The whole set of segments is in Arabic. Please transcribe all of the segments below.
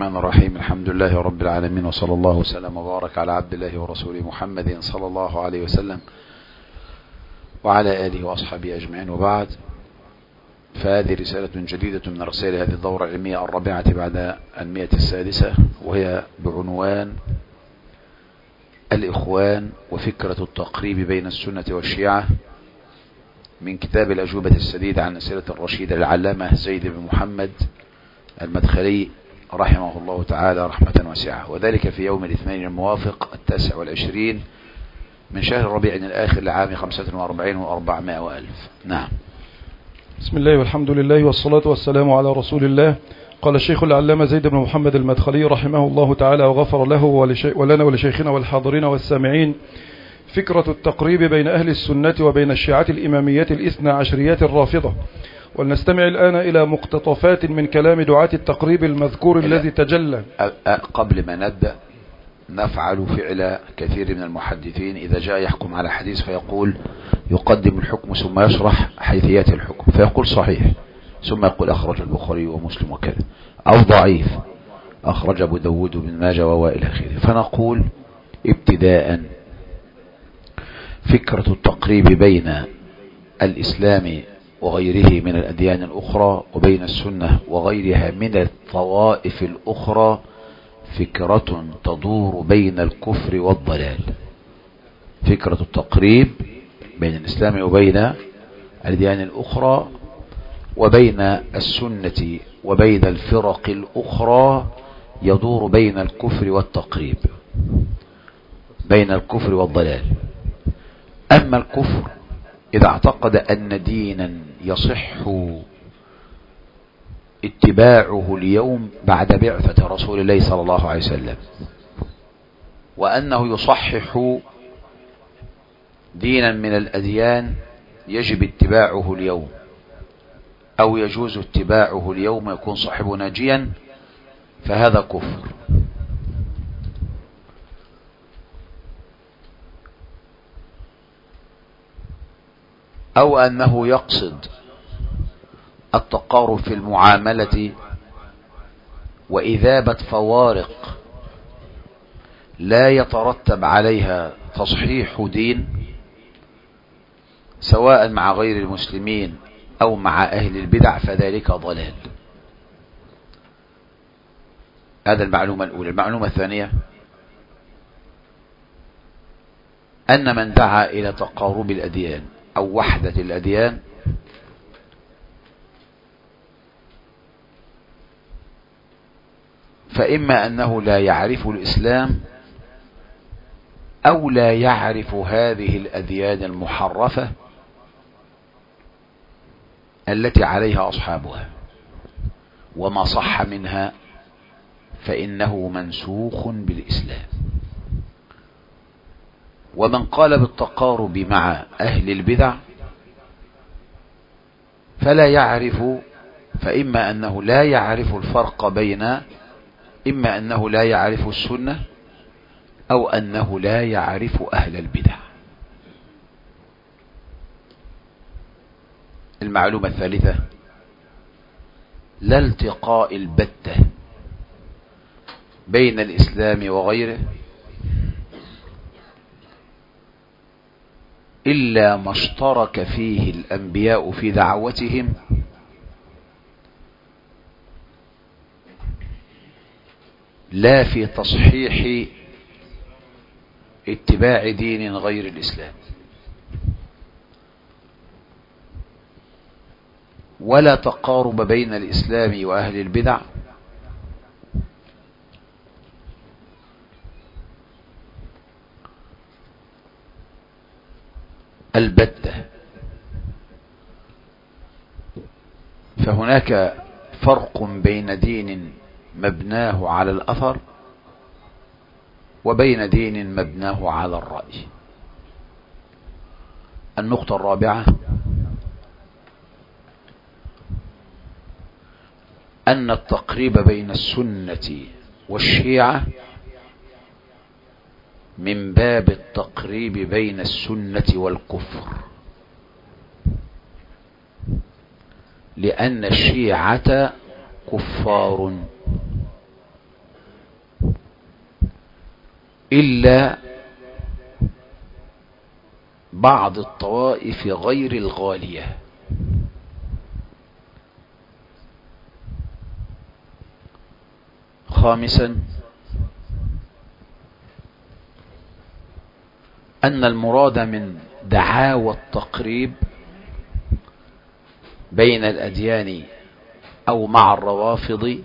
الرحمن الرحيم. الحمد لله رب العالمين، وصلى الله وسلم وبارك على عبد الله ورسوله محمد صلى الله عليه وسلم وعلى آله وأصحابه أجمعين، وبعد. فهذه رسالة جديدة من رسائل هذه الدورة العلمية الرابعة بعد 106، وهي بعنوان الإخوان وفكرة التقريب بين السنة والشيعة، من كتاب الأجوبة السديدة عن أسئلة الرشيد للعلامة زيد بن محمد المدخلي رحمه الله تعالى رحمة واسعة، وذلك في يوم الاثنين الموافق 29 من شهر ربيع الآخر لعام 45 و400 وألف. نعم. بسم الله والحمد لله والصلاة والسلام على رسول الله. قال الشيخ العلامة زيد بن محمد المدخلي رحمه الله تعالى وغفر له ولنا ولشيخنا والحاضرين والسامعين: فكرة التقريب بين أهل السنة وبين الشيعة الإمامية الإثنى عشريات الرافضة. ولنستمع الآن إلى مقتطفات من كلام دعاة التقريب المذكور الذي تجلى. قبل ما نبدأ، نفعل فعل كثير من المحدثين إذا جاء يحكم على حديث فيقول يقدم الحكم ثم يشرح حيثيات الحكم، فيقول صحيح ثم يقول أخرج البخاري ومسلم وكذا، أو ضعيف أخرج أبو داود بن ماجه وإلى آخره. فنقول ابتداء: فكرة التقريب بين الإسلام وغيره من الأديان الأخرى وبين السنة وغيرها من الطوائف الأخرى فكرة تدور بين الكفر والضلال. فكرة التقريب بين الإسلام وبين الأديان الأخرى وبين السنة وبين الفرق الأخرى يدور بين الكفر والتقريب، بين الكفر والضلال. أما الكفر إذا اعتقد أن دينا يصح اتباعه اليوم بعد بعثة رسول الله صلى الله عليه وسلم، وأنه يصحح دينا من الأديان يجب اتباعه اليوم أو يجوز اتباعه اليوم يكون صاحبه ناجيا، فهذا كفر. أو أنه يقصد التقارب في المعاملة وإذابة فوارق لا يترتب عليها تصحيح دين، سواء مع غير المسلمين أو مع أهل البدع، فذلك ضلال. هذا المعلومة الأولى. المعلومة الثانية: أن من دعا إلى تقارب الأديان أو وحدة الأديان فإما أنه لا يعرف الإسلام أو لا يعرف هذه الأديان المحرفة التي عليها أصحابها، وما صح منها فإنه منسوخ بالإسلام. ومن قال بالتقارب مع أهل البدع فلا يعرف، فإما أنه لا يعرف الفرق بين، إما أنه لا يعرف السنة أو أنه لا يعرف أهل البدع. المعلومة الثالثة: لا التقاء البتة بين الإسلام وغيره إلا ما اشترك فيه الأنبياء في دعوتهم لا في تصحيح اتباع دين غير الإسلام. ولا تقارب بين الإسلام وأهل البدع البتة. فهناك فرق بين دين مبناه على الأثر وبين دين مبناه على الرأي. النقطة الرابعة: أن التقريب بين السنة والشيعة من باب التقريب بين السنة والكفر، لأن الشيعة كفار إلا بعض الطوائف غير الغالية. خامسا أن المراد من دعاوى التقريب بين الأديان أو مع الروافض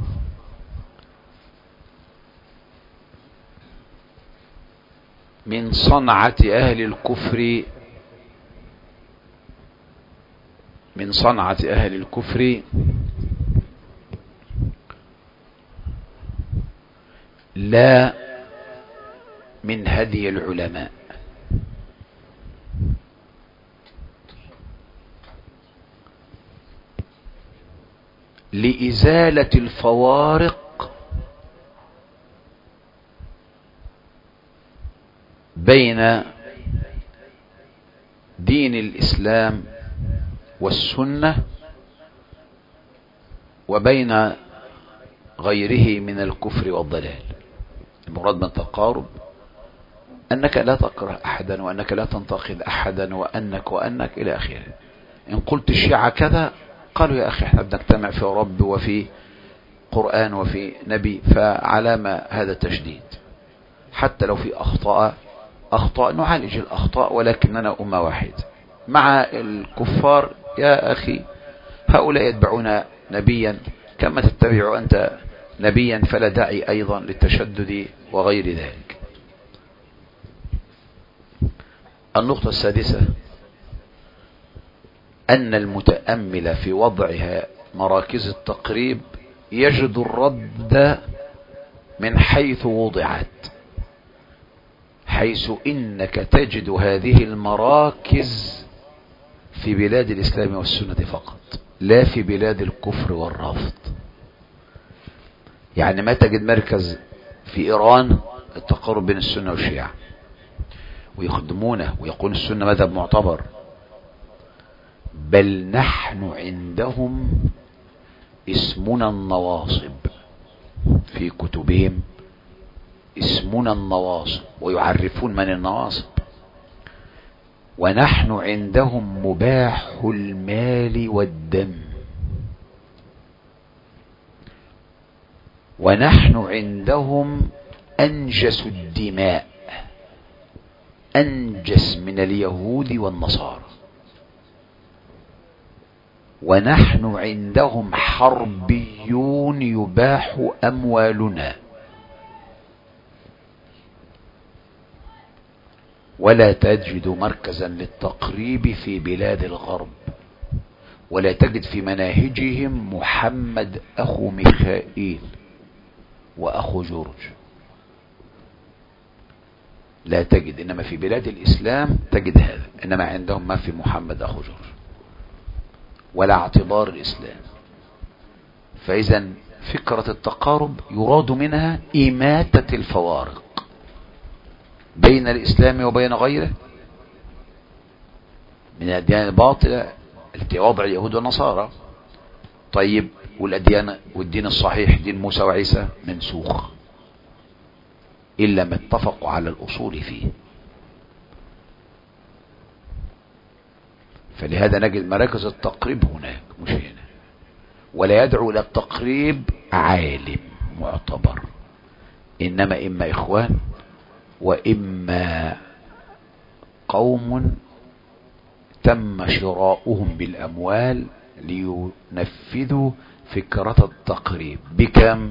من صنعة أهل الكفر، من صنعة أهل الكفر لا من هدي العلماء. لإزالة الفوارق بين دين الإسلام والسنة وبين غيره من الكفر والضلال. المراد من التقارب أنك لا تكره أحدا، وأنك لا تنتقد أحدا، وأنك إلى آخره. إن قلت الشيعة كذا قالوا يا أخي احنا بنجتمع في رب وفي قرآن وفي نبي، فعلامة هذا تشديد. حتى لو في أخطاء نعالج الأخطاء، ولكننا أمة واحدة. مع الكفار يا أخي هؤلاء يتبعون نبيا كما تتبع أنت نبيا، فلا داعي أيضا للتشدد وغير ذلك. النقطة السادسة أن المتأمل في وضعها مراكز التقريب يجد الرد من حيث وضعت، حيث إنك تجد هذه المراكز في بلاد الإسلام والسنة فقط، لا في بلاد الكفر والرفض. يعني ما تجد مركز في إيران التقارب بين السنة والشيعة ويخدمونه ويقول السنة مذهب معتبر، بل نحن عندهم اسمنا النواصب، في كتبهم اسمنا النواصب ويعرفون من النواصب. ونحن عندهم مباح المال والدم، ونحن عندهم أنجس الدماء، أنجس من اليهود والنصارى. ونحن عندهم حربيون يباح أموالنا. ولا تجد مركزا للتقريب في بلاد الغرب، ولا تجد في مناهجهم محمد أخو ميخائيل وأخو جورج، لا تجد. إنما في بلاد الإسلام تجد هذا، إنما عندهم ما في محمد أخو جورج ولا اعتبار الإسلام. فإذا فكرة التقارب يراد منها إماتة الفوارق بين الإسلام وبين غيره من الأديان الباطلة التي وضع اليهود والنصارى. طيب والأديان والدين الصحيح دين موسى وعيسى منسوخ إلا ما اتفقوا على الأصول فيه. فلهذا نجد مراكز التقريب هناك مش هنا. ولا يدعو إلى التقريب عالم معتبر، إنما إما إخوان وإما قوم تم شراؤهم بالأموال لينفذوا فكرة التقريب. بكم؟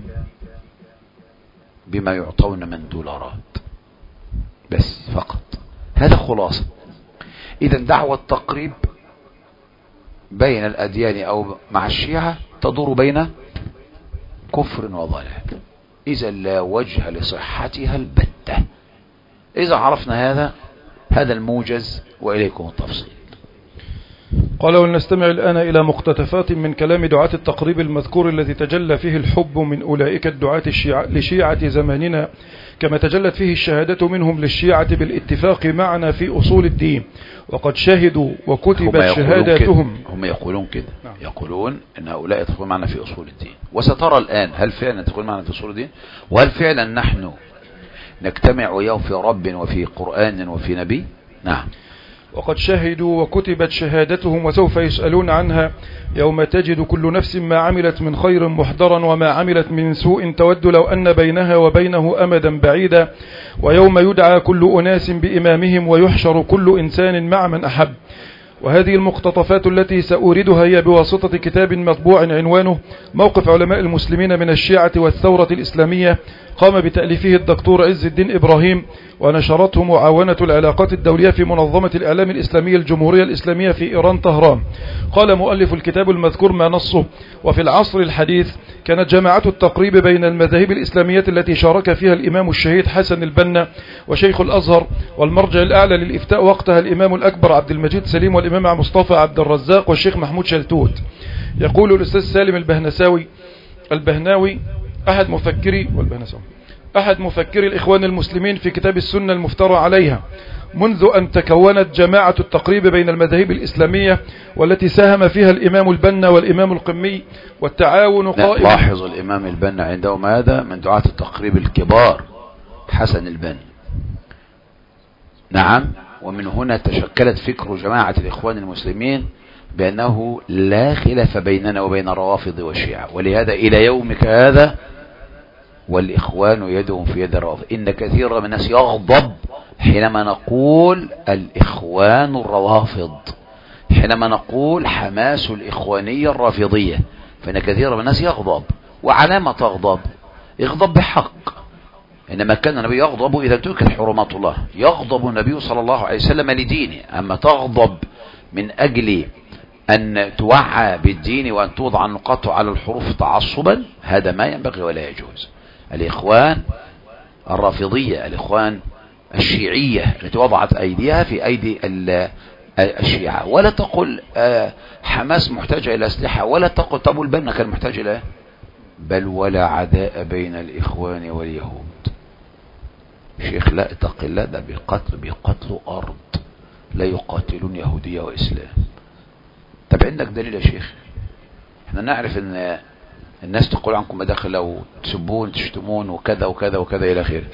بما يعطون من دولارات بس فقط. هذا خلاصة. إذا دعوة التقريب بين الأديان أو مع الشيعة تدور بين كفر وضلال، إذا لا وجه لصحتها البتة. إذا عرفنا هذا الموجز، وإليكم التفصيل. قال ولنستمع الآن إلى مقتطفات من كلام دعاة التقريب المذكور الذي تجلى فيه الحب من أولئك الدعاة لشيعة زماننا، كما تجلت فيه الشهادة منهم للشيعة بالاتفاق معنا في أصول الدين، وقد شهدوا وكتبت شهاداتهم. هم يقولون كده، يقولون أن هؤلاء يدخلون معنا في أصول الدين. وسترى الآن هل فعلا يدخلون معنا في أصول الدين، وهل فعلا نحن نجتمع وياه في رب وفي قرآن وفي نبي. نعم. وقد شهدوا وكتبت شهادتهم وسوف يسألون عنها يوم تجد كل نفس ما عملت من خير محضرا وما عملت من سوء تود لو أن بينها وبينه أمدا بعيدا ويوم يدعى كل أناس بإمامهم ويحشر كل إنسان مع من أحب. وهذه المقتطفات التي سأوردها هي بواسطة كتاب مطبوع عنوانه موقف علماء المسلمين من الشيعة والثورة الإسلامية، قام بتأليفه الدكتور عز الدين إبراهيم، ونشرته معاونة العلاقات الدولية في منظمة الإعلام الإسلامي الجمهورية الإسلامية في إيران طهران. قال مؤلف الكتاب المذكور ما نصه: وفي العصر الحديث كانت جماعة التقريب بين المذاهب الإسلامية التي شارك فيها الإمام الشهيد حسن البنا وشيخ الأزهر والمرجع الأعلى للإفتاء وقتها الإمام الأكبر عبد المجيد سليم والإمام مصطفى عبد الرزاق والشيخ محمود شلتوت. يقول الأستاذ سالم البهناوي أحد مفكري الإخوان المسلمين في كتاب السنة المفترى عليها: منذ أن تكونت جماعة التقريب بين المذاهب الإسلامية والتي ساهم فيها الإمام البنا والإمام القمي والتعاون قائم. لاحظ الإمام البنا عندهم هذا من دعاة التقريب الكبار حسن البنا. نعم. ومن هنا تشكلت فكر جماعة الإخوان المسلمين بأنه لا خلاف بيننا وبين الروافض والشيعة، ولهذا إلى يومك هذا والإخوان يدهم في يد الروافض. إن كثير من الناس يغضب حينما نقول الإخوان الروافض، حينما نقول حماس الإخوانية الرافضية، فإن كثير من الناس يغضب. وعلى ما تغضب؟ اغضب بحق. إنما كان النبي يغضب إذا تركت حرمات الله، يغضب النبي صلى الله عليه وسلم لدينه. أما تغضب من أجل أن توعى بالدين وأن توضع النقاط على الحروف تعصبا، هذا ما ينبغي ولا يجوز. الإخوان الرافضية، الإخوان الشيعية التي وضعت أيديها في أيدي الشيعة. ولا تقل حماس محتاجة إلى أسلحة، ولا تقل طب البنا كان محتاج إلى، بل ولا عداء بين الإخوان واليهود. شيخ لا اتق الله، ده بيقتلوا أرض، لا يقاتلون يهودية وإسلام. طب عندك دليل يا شيخ؟ احنا نعرف ان الناس تقول عنكم مداخل وتسبون تشتمون وكذا وكذا وكذا إلى آخره،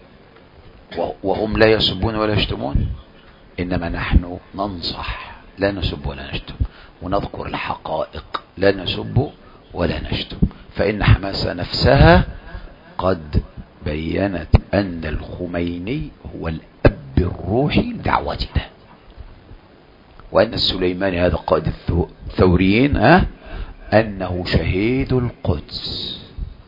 وهم لا يسبون ولا يشتمون. إنما نحن ننصح، لا نسب ولا نشتم، ونذكر الحقائق، لا نسب ولا نشتم. فإن حماس نفسها قد بيّنت أن الخميني هو الأب الروحي لدعوتنا، وأن السليماني هذا قائد الثوريين أنه شهيد القدس،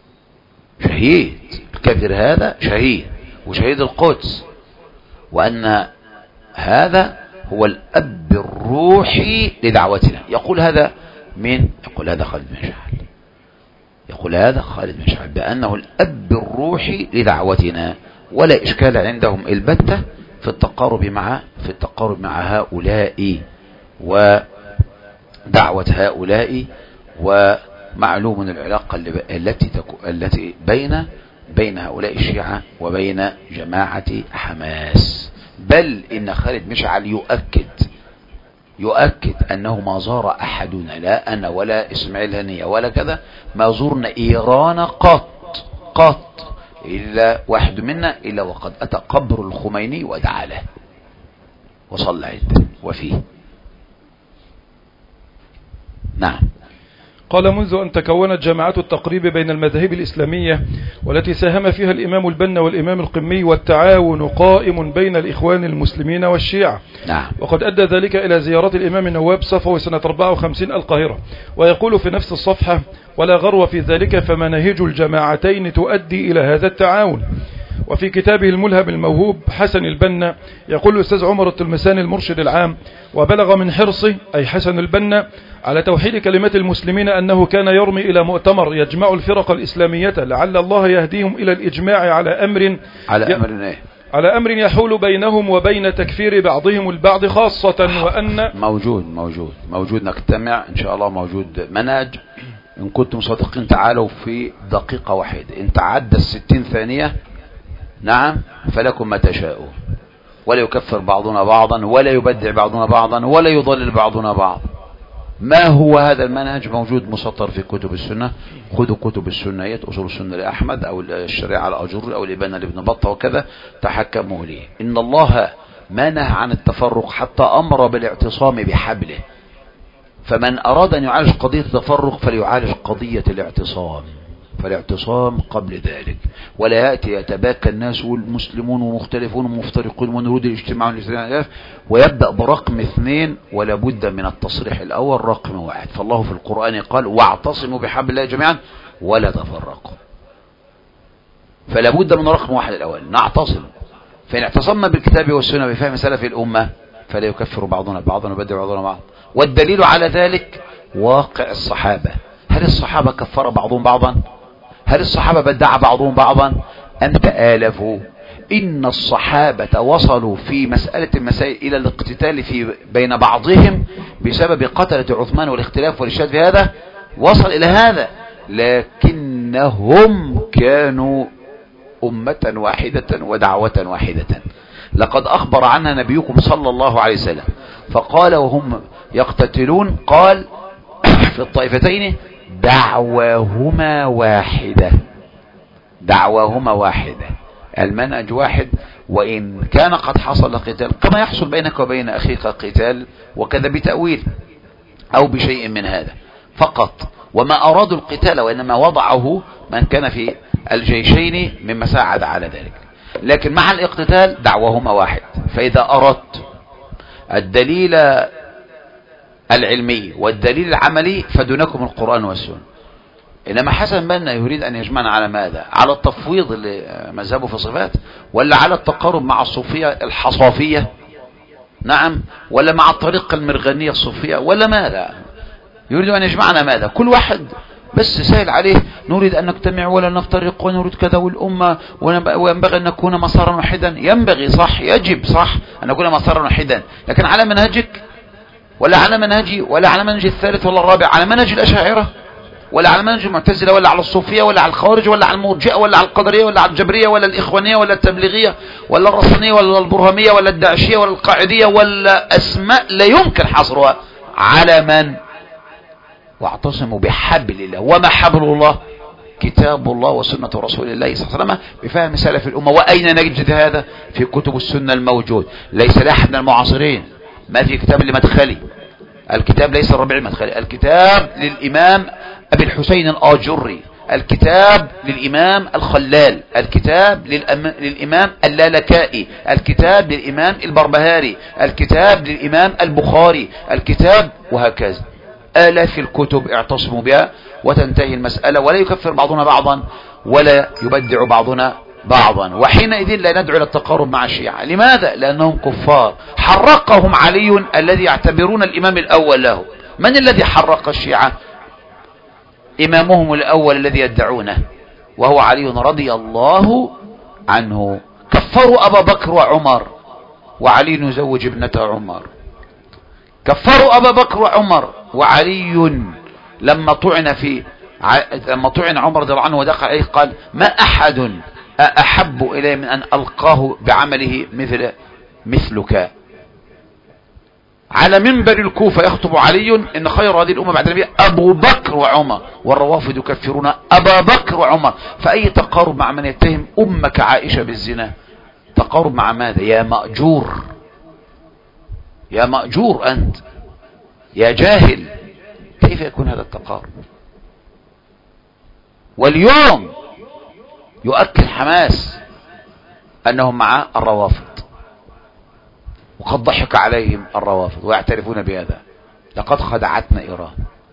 شهيد الكافر هذا شهيد وشهيد القدس، وأن هذا هو الأب الروحي لدعوتنا. يقول هذا من؟ يقول هذا خالد بن شحال، يقول هذا خالد بن شحال بأنه الأب الروحي لدعوتنا. ولا إشكال عندهم البتة في التقارب مع هؤلاء ودعوة هؤلاء. ومعلوم العلاقة التي بين هؤلاء الشيعة وبين جماعة حماس. بل إن خالد مشعل يؤكد أنه ما زار أحدنا، لا أنا ولا إسماعيل هنية ولا كذا، ما زرنا إيران قط إلا واحد منا إلا وقد أتى قبر الخميني ودعا له وصلى عنده وفيه. نعم. قال: منذ أن تكونت جماعات التقريب بين المذاهب الإسلامية والتي ساهم فيها الإمام البنا والإمام القمي والتعاون قائم بين الإخوان المسلمين والشيعة. نعم. وقد أدى ذلك إلى زيارة الإمام النواب صفوي سنة 54 القاهرة. ويقول في نفس الصفحة: ولا غرو في ذلك، فمناهج الجماعتين تؤدي إلى هذا التعاون. وفي كتابه الملهم الموهوب حسن البنا يقول الأستاذ عمر التلمساني المرشد العام: وبلغ من حرصه أي حسن البنا على توحيد كلمات المسلمين أنه كان يرمي إلى مؤتمر يجمع الفرق الإسلامية لعل الله يهديهم إلى الإجماع على أمر يحول بينهم وبين تكفير بعضهم البعض خاصة. وأن موجود نجتمع إن شاء الله، موجود منهج. إن كنتم صادقين تعالوا في دقيقة واحدة، إن تعدى 60 ثانية نعم فلكم ما تشاءون، ولا يكفر بعضنا بعضا، ولا يبدع بعضنا بعضا، ولا يضلل بعضنا بعض. ما هو هذا المنهج؟ موجود مسطر في كتب السنة. خذوا كتب السنة، أصول السنة لأحمد أو الشريعة الأجر أو الإبانة لابن بطة وكذا، تحكموا ليه. إن الله ما نهى عن التفرق حتى أمر بالاعتصام بحبله، فمن أراد أن يعالج قضية التفرق فليعالج قضية الاعتصام، فالاعتصام قبل ذلك. ولا يأتي يتباكى الناس والمسلمون ومختلفون ومفترقون ونريد الاجتماع ويبدأ برقم 2 ولا بد من التصريح الأول رقم 1. فالله في القرآن قال واعتصموا بحبل الله جميعا ولا تفرقوا، فلا بد من رقم 1 الأول، نعتصم. فإن اعتصمنا بالكتاب والسنة بفهم سلف الأمة فلا يكفر بعضنا بعضا ويبدع بعضنا بعضا. والدليل على ذلك واقع الصحابة. هل الصحابة كفر بعضهم بعضا؟ هل الصحابة بدع بعضهم بعضا أم تآلفوا؟ إن الصحابة وصلوا في مسألة المسائل إلى الاقتتال بين بعضهم بسبب قتلة عثمان والاختلاف والإشهاد في هذا، وصل إلى هذا، لكنهم كانوا أمة واحدة ودعوة واحدة. لقد أخبر عنها نبيكم صلى الله عليه وسلم فقال وهم يقتتلون، قال في الطائفتين دعواهما واحدة، دعواهما واحدة، المنهج واحد. وإن كان قد حصل قتال كما يحصل بينك وبين أخيك قتال وكذا بتأويل أو بشيء من هذا فقط، وما أرادوا القتال وإنما وضعه من كان في الجيشين مما ساعد على ذلك، لكن مع الاقتتال دعواهما واحد. فإذا أردت الدليل العلمي والدليل العملي فدونكم القرآن والسنة. إنما حسن بنا يريد أن يجمعنا على ماذا؟ على التفويض اللي مذهبه في صفات، ولا على التقارب مع الصوفية الحصافية؟ نعم، ولا مع الطريقة المرغنية الصوفية، ولا ماذا؟ يريد أن يجمعنا ماذا؟ كل واحد بس سائل عليه نريد أن نجتمع ولا نفترق ونريد كذا والأمة وينبغي أن نكون مسارا واحدا. ينبغي صح، يجب صح أن نكون مسارا واحدا، لكن على منهجك ولا على منهجي ولا على منهج الثالث ولا الرابع، على منهج الأشاعرة ولا على منهج المعتزلة ولا على الصوفية ولا على الخوارج ولا على المرجئة ولا على القدرية ولا على الجبرية ولا الإخوانية ولا التبليغية ولا الرصنية ولا البرهمية ولا الداعشية ولا القاعدية ولا أسماء لا يمكن حصرها. على من؟ واعتصموا بحبل الله. وما حبل الله؟ كتاب الله وسنة رسول الله صلى الله عليه وسلم بفهم سلف الأمة. وأين نجد هذا؟ في كتب السنة الموجود، ليس لأحد من المعاصرين. ما في كتاب لمدخلي، الكتاب ليس الربيع المدخلي، الكتاب للإمام أبي الحسين الآجري، الكتاب للإمام الخلال، الكتاب للإمام اللالكائي، الكتاب للإمام البربهاري، الكتاب للإمام البخاري، الكتاب، وهكذا آلاف الكتب اعتصموا بها وتنتهي المسألة، ولا يكفر بعضنا بعضا ولا يبدع بعضنا بعضا. وحينئذ لا ندعو إلى التقارب مع الشيعة. لماذا؟ لأنهم كفار. حرقهم علي الذي يعتبرون الإمام الأول له. من الذي حرق الشيعة؟ إمامهم الأول الذي يدعونه وهو علي رضي الله عنه. كفروا أبا بكر وعمر وعلي يزوج ابنته عمر. كفروا أبا بكر وعمر وعلي لما طعن عمر رضي الله عنه ودخل عليه قال ما أحد أحب إليه من أن ألقاه بعمله مثلك. على منبر الكوفة يخطب علي إن خير هذه الأمة بعد النبي أبو بكر وعمر، والروافض يكفرون أبا بكر وعمر. فأي تقارب مع من يتهم أمك عائشة بالزنا؟ تقارب مع ماذا؟ يا مأجور، يا مأجور أنت، يا جاهل، كيف يكون هذا التقارب؟ واليوم يؤكد حماس أنهم مع الروافض، وقد ضحك عليهم الروافض ويعترفون بهذا. لقد خدعتنا إيران،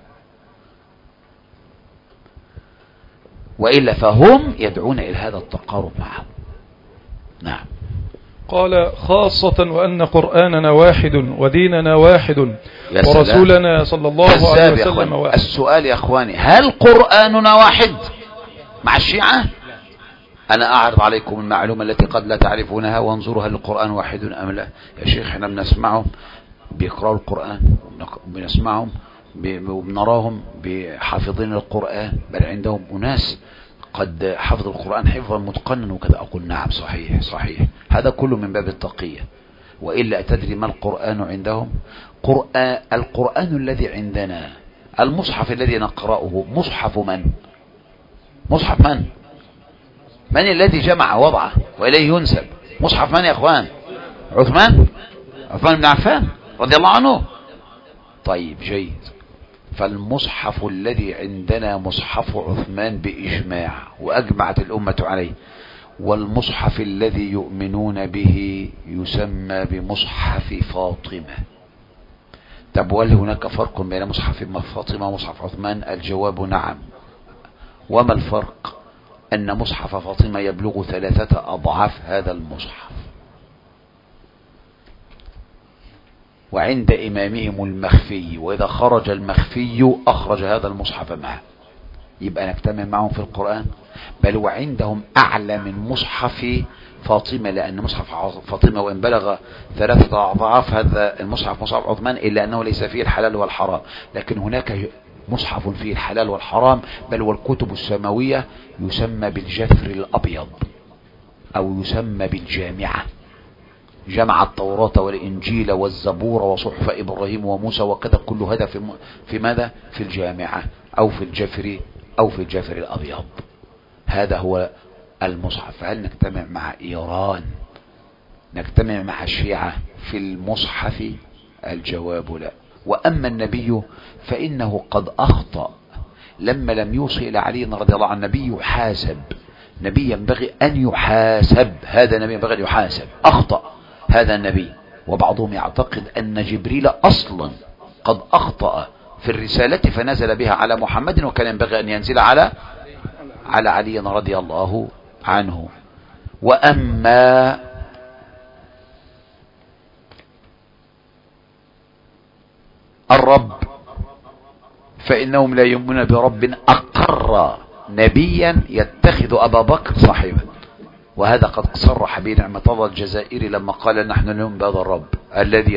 وإلا فهم يدعون إلى هذا التقارب معهم. نعم. قال خاصة وأن قرآننا واحد وديننا واحد ورسولنا صلى الله عليه وسلم واحد. السؤال يا أخواني، هل قرآننا واحد مع الشيعة؟ أنا أعرض عليكم المعلومة التي قد لا تعرفونها وانظروا هل القرآن واحد أم لا. يا شيخ احنا بنسمعهم بيقرأوا القرآن، بنسمعهم وبنراهم بحافظين القرآن، بل عندهم أناس قد حفظ القرآن حفظا متقنا وكذا. أقول نعم صحيح صحيح، هذا كله من باب التقية، وإلا أتدري ما القرآن عندهم؟ القرآن الذي عندنا، المصحف الذي نقرأه مصحف من؟ مصحف من؟ من الذي جمع وضعه وإليه ينسب؟ مصحف من يا اخوان؟ عثمان بن عفان رضي الله عنه. طيب جيد. فالمصحف الذي عندنا مصحف عثمان بإجماع وأجمعت الأمة عليه، والمصحف الذي يؤمنون به يسمى بمصحف فاطمة. طب وهل هناك فرق بين مصحف فاطمة ومصحف عثمان؟ الجواب نعم. وما الفرق؟ أن مصحف فاطمة يبلغ 3 أضعاف هذا المصحف، وعند إمامهم المخفي، وإذا خرج المخفي أخرج هذا المصحف معه، يبقى نجتمع معهم في القرآن. بل وعندهم أعلى من مصحف فاطمة، لأن مصحف فاطمة وإن بلغ 3 أضعاف هذا المصحف مصحف عثمان إلا أنه ليس فيه الحلال والحرام، لكن هناك مصحف فيه الحلال والحرام، بل والكتب السماوية يسمى بالجفر الأبيض أو يسمى بالجامعة. جمع التوراة والإنجيل والزبور وصحف إبراهيم وموسى وكذا، كل هذا في ماذا؟ في الجامعة أو في الجفر الأبيض. هذا هو المصحف. هل نجتمع مع إيران، نجتمع مع الشيعة في المصحف؟ الجواب لا. وأما النبي فإنه قد أخطأ لما لم يوصل إلى علي رضي الله عنه. النبي يحاسب، نبي ينبغي أن يحاسب، هذا نبي ينبغي أن يحاسب، أخطأ هذا النبي. وبعضهم يعتقد أن جبريل أصلا قد أخطأ في الرسالة فنزل بها على محمد، وكان ينبغي أن ينزل على علي رضي الله عنه. وأما الرب فإنهم لا يؤمنون برب أقر نبيا يتخذ أبا بكر صاحبا، وهذا قد صرح به نعمة الله الجزائري لما قال نحن نؤمن بهذا الرب الذي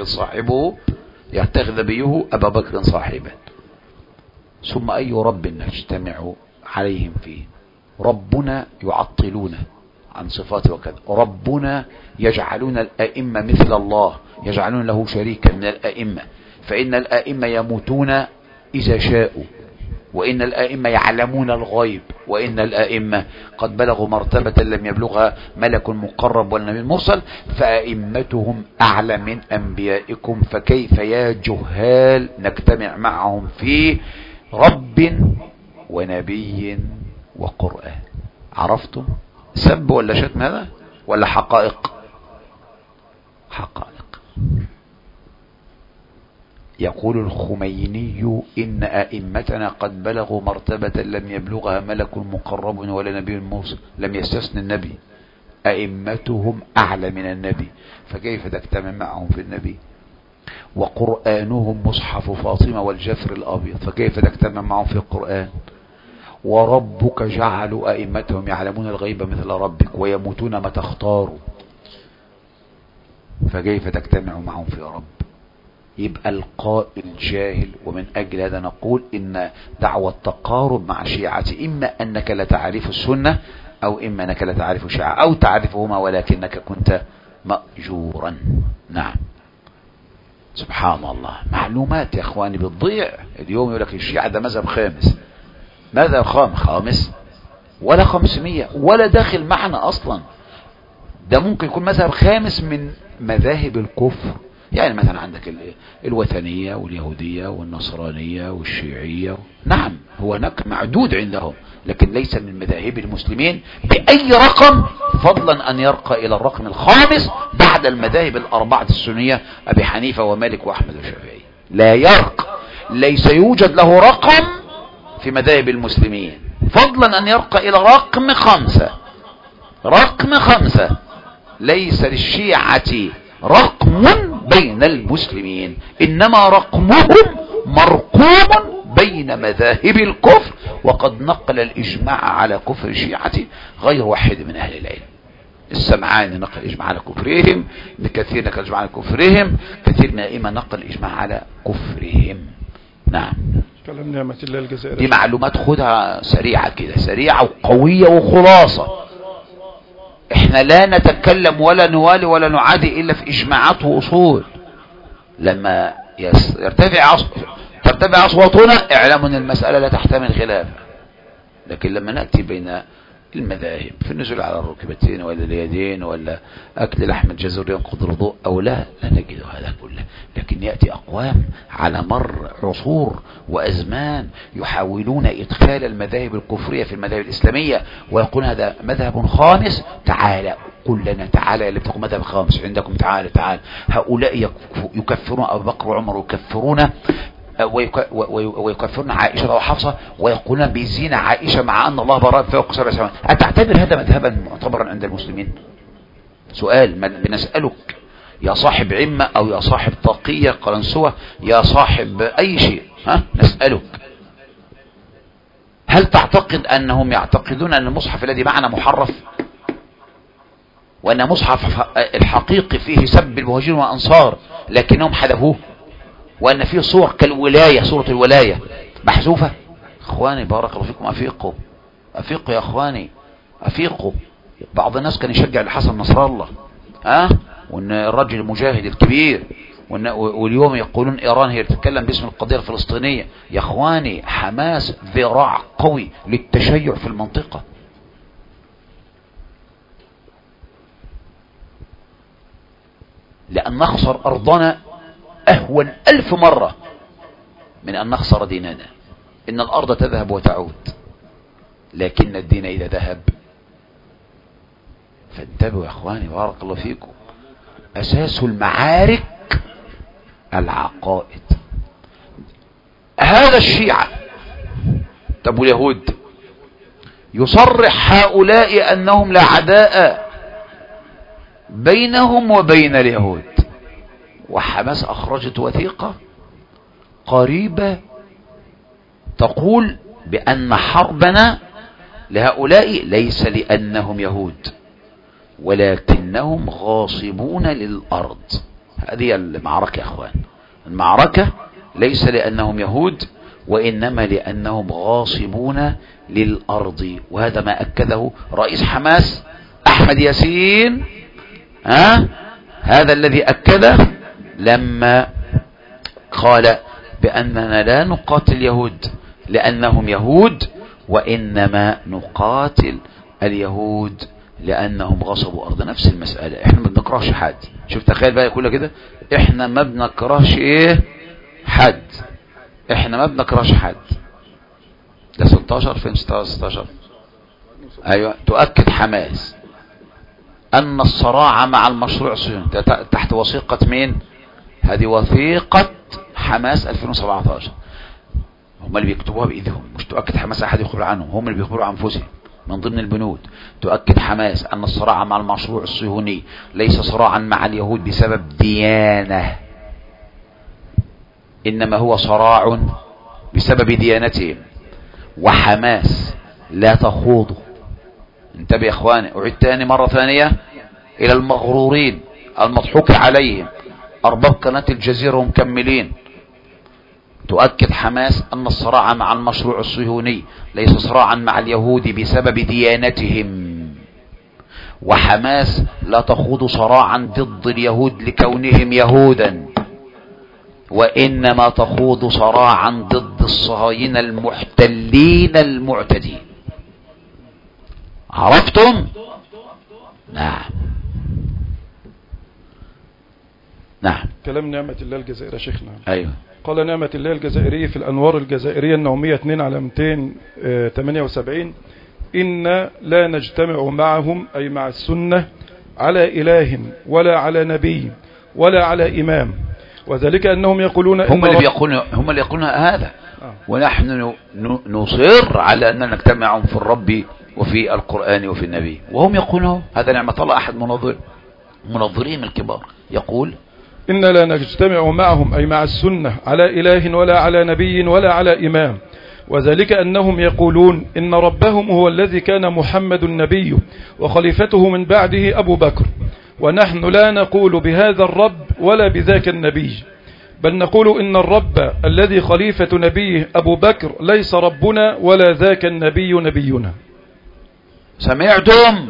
يتخذ نبيه أبا بكر صاحبا. ثم أي رب نجتمع عليهم فيه؟ ربنا يعطلون عن صفاته وكذا، ربنا يجعلون الأئمة مثل الله، يجعلون له شريكا من الأئمة، فإن الأئمة يموتون إذا شاءوا، وإن الأئمة يعلمون الغيب، وإن الأئمة قد بلغوا مرتبة لم يبلغها ملك مقرب ولا نبي مرسل، فأئمتهم أعلى من أنبيائكم، فكيف يا جهال نجتمع معهم في رب ونبي وقرآن؟ عرفتم؟ سب ولا شتم هذا ولا حقائق؟ حقائق. يقول الخميني إن أئمتنا قد بلغوا مرتبة لم يبلغها ملك مقرب ولا نبي مرسل، لم يستثني النبي، أئمتهم أعلى من النبي، فكيف تجتمع معهم في النبي؟ وقرآنهم مصحف فاطمة والجفر الأبيض، فكيف تجتمع معهم في القرآن؟ وربك جعلوا أئمتهم يعلمون الغيب مثل ربك ويموتون ما تختاروا، فكيف تجتمع معهم في رب؟ يبقى القائل جاهل. ومن أجل هذا نقول إن دعوة التقارب مع الشيعة إما أنك لا تعرف السنة، أو إما أنك لا تعرف الشيعة، أو تعرفهما ولكنك كنت مأجورا. نعم، سبحان الله، معلومات يا أخواني بتضيع. اليوم يقول لك الشيعة ده مذهب خامس. ماذا خامس ولا 500 ولا داخل معنا أصلا. ده ممكن يكون مذهب خامس من مذاهب الكفر. يعني مثلا عندك الوثنية واليهودية والنصرانية والشيعية، نعم هو هناك معدود عندهم، لكن ليس من مذاهب المسلمين بأي رقم، فضلا أن يرقى إلى الرقم الخامس بعد المذاهب الأربعة السنية أبي حنيفة ومالك وأحمد والشافعي. لا يرقى، ليس يوجد له رقم في مذاهب المسلمين، فضلا أن يرقى إلى رقم 5. رقم 5 ليس للشيعة رقم بين المسلمين، إنما رقمهم مرقوم بين مذاهب الكفر. وقد نقل الإجماع على كفر الشيعة غير واحد من أهل العلم. السمعاني نقل الإجماع على كفرهم، ابن كثير نقل الإجماع على كفرهم، كثير من الأئمة نقل الإجماع على كفرهم. نعم، كلام نعمة الله الجزائري. دي معلومات خدها سريعة كده، سريعة وقوية وخلاصة. احنا لا نتكلم ولا نوالي ولا نعادي الا في اجماعات واصول. لما ترتفع أصواتنا اعلموا أن المسألة لا تحتمل خلاف. لكن لما نأتي بين المذاهب في النزول على الركبتين ولا اليدين ولا أكل لحم الجزور ينقض الوضوء أو لا نجد هذا كله. لكن يأتي أقوام على مر عصور وأزمان يحاولون إدخال المذاهب الكفرية في المذاهب الإسلامية ويقول هذا مذهب خامس. تعالى قل لنا، تعالى اللي بتقول مذهب خامس عندكم، تعالى هؤلاء يكفرون أبو بكر وعمر ويكفرون ويكفرون عائشة وحفصة ويقولون بزينة عائشة مع أن الله براء فوق سبع سماوات. أتعتبر هذا مذهبا معتبرا عند المسلمين؟ سؤال بنسألك يا صاحب عمة أو يا صاحب طاقية قلنسوة يا صاحب أي شيء، نسألك هل تعتقد أنهم يعتقدون أن المصحف الذي معنا محرف، وأن مصحف الحقيقي فيه سب المهاجرين والأنصار لكنهم حذفوه، وأن فيه صور كالولاية، صورة الولاية محذوفة؟ اخواني بارك الله فيكم، افيقوا يا اخواني، افيقوا. بعض الناس كان يشجع الحسن نصر الله وان الرجل المجاهد الكبير، واليوم يقولون ايران هي تتكلم باسم القضية الفلسطينية. يا اخواني حماس ذراع قوي للتشيع في المنطقة. لأن نخسر أرضنا أهون 1000 مرة من أن نخسر ديننا. إن الأرض تذهب وتعود، لكن الدين إذا ذهب. فانتبهوا يا أخواني بارك الله فيكم، أساس المعارك العقائد. هذا الشيعة. طب واليهود؟ يصرح هؤلاء أنهم لا عداء بينهم وبين اليهود، وحماس أخرجت وثيقة قريبة تقول بأن حربنا لهؤلاء ليس لأنهم يهود ولكنهم غاصبون للأرض. هذه المعركة يا أخوان، المعركة ليس لأنهم يهود وإنما لأنهم غاصبون للأرض. وهذا ما أكده رئيس حماس أحمد ياسين، هذا الذي أكده لما قال بأننا لا نقاتل اليهود لأنهم يهود، وإنما نقاتل اليهود لأنهم غصبوا أرض. نفس المسألة، احنا ما بنكرهش حد. شوف تخيل بقى كلها كده، احنا ما بنكرهش حد، احنا ما بنكرهش حد. ده 16 فين 16 ايوه. تؤكد حماس أن الصراع مع المشروع الصهيوني تحت وثيقة مين؟ هذه وثيقة حماس 2017. هم اللي بيكتبوها بإيدهم، مش تؤكد حماس أحد يخبر عنهم، هم اللي بيخبروا عن أنفسهم من ضمن البنود. تؤكد حماس أن الصراع مع المشروع الصهيوني ليس صراعا مع اليهود بسبب ديانة، إنما هو صراع بسبب ديانتهم. وحماس لا تخوض، انتبه يا اخواني، اعيد تاني مرة ثانية الى المغرورين المضحوك عليهم ارباب قناة الجزيرة ومكملين. تؤكد حماس ان الصراع مع المشروع الصهيوني ليس صراعا مع اليهود بسبب ديانتهم، وحماس لا تخوض صراعا ضد اليهود لكونهم يهودا، وانما تخوض صراعا ضد الصهاينة المحتلين المعتدين. عرفتم؟ نعم. كلام نعمة الله الجزائري يا شيخنا. ايوه. قال نعمة الله الجزائري في الأنوار الجزائرية النومية 2 على 278: إن لا نجتمع معهم أي مع السنة على إله ولا على نبي ولا على إمام، وذلك أنهم يقولون هم اللي يقولون هذا. ونحن نصر على أننا نجتمعهم في الرب وفي القرآن وفي النبي، وهم يقولون هذا نعمة الله. أحد منظرين الكبار يقول إن لا نجتمع معهم أي مع السنة على إله ولا على نبي ولا على إمام، وذلك أنهم يقولون إن ربهم هو الذي كان محمد النبي وخليفته من بعده أبو بكر، ونحن لا نقول بهذا الرب ولا بذاك النبي، بل نقول إن الرب الذي خليفة نبيه أبو بكر ليس ربنا ولا ذاك النبي نبينا. سمعتم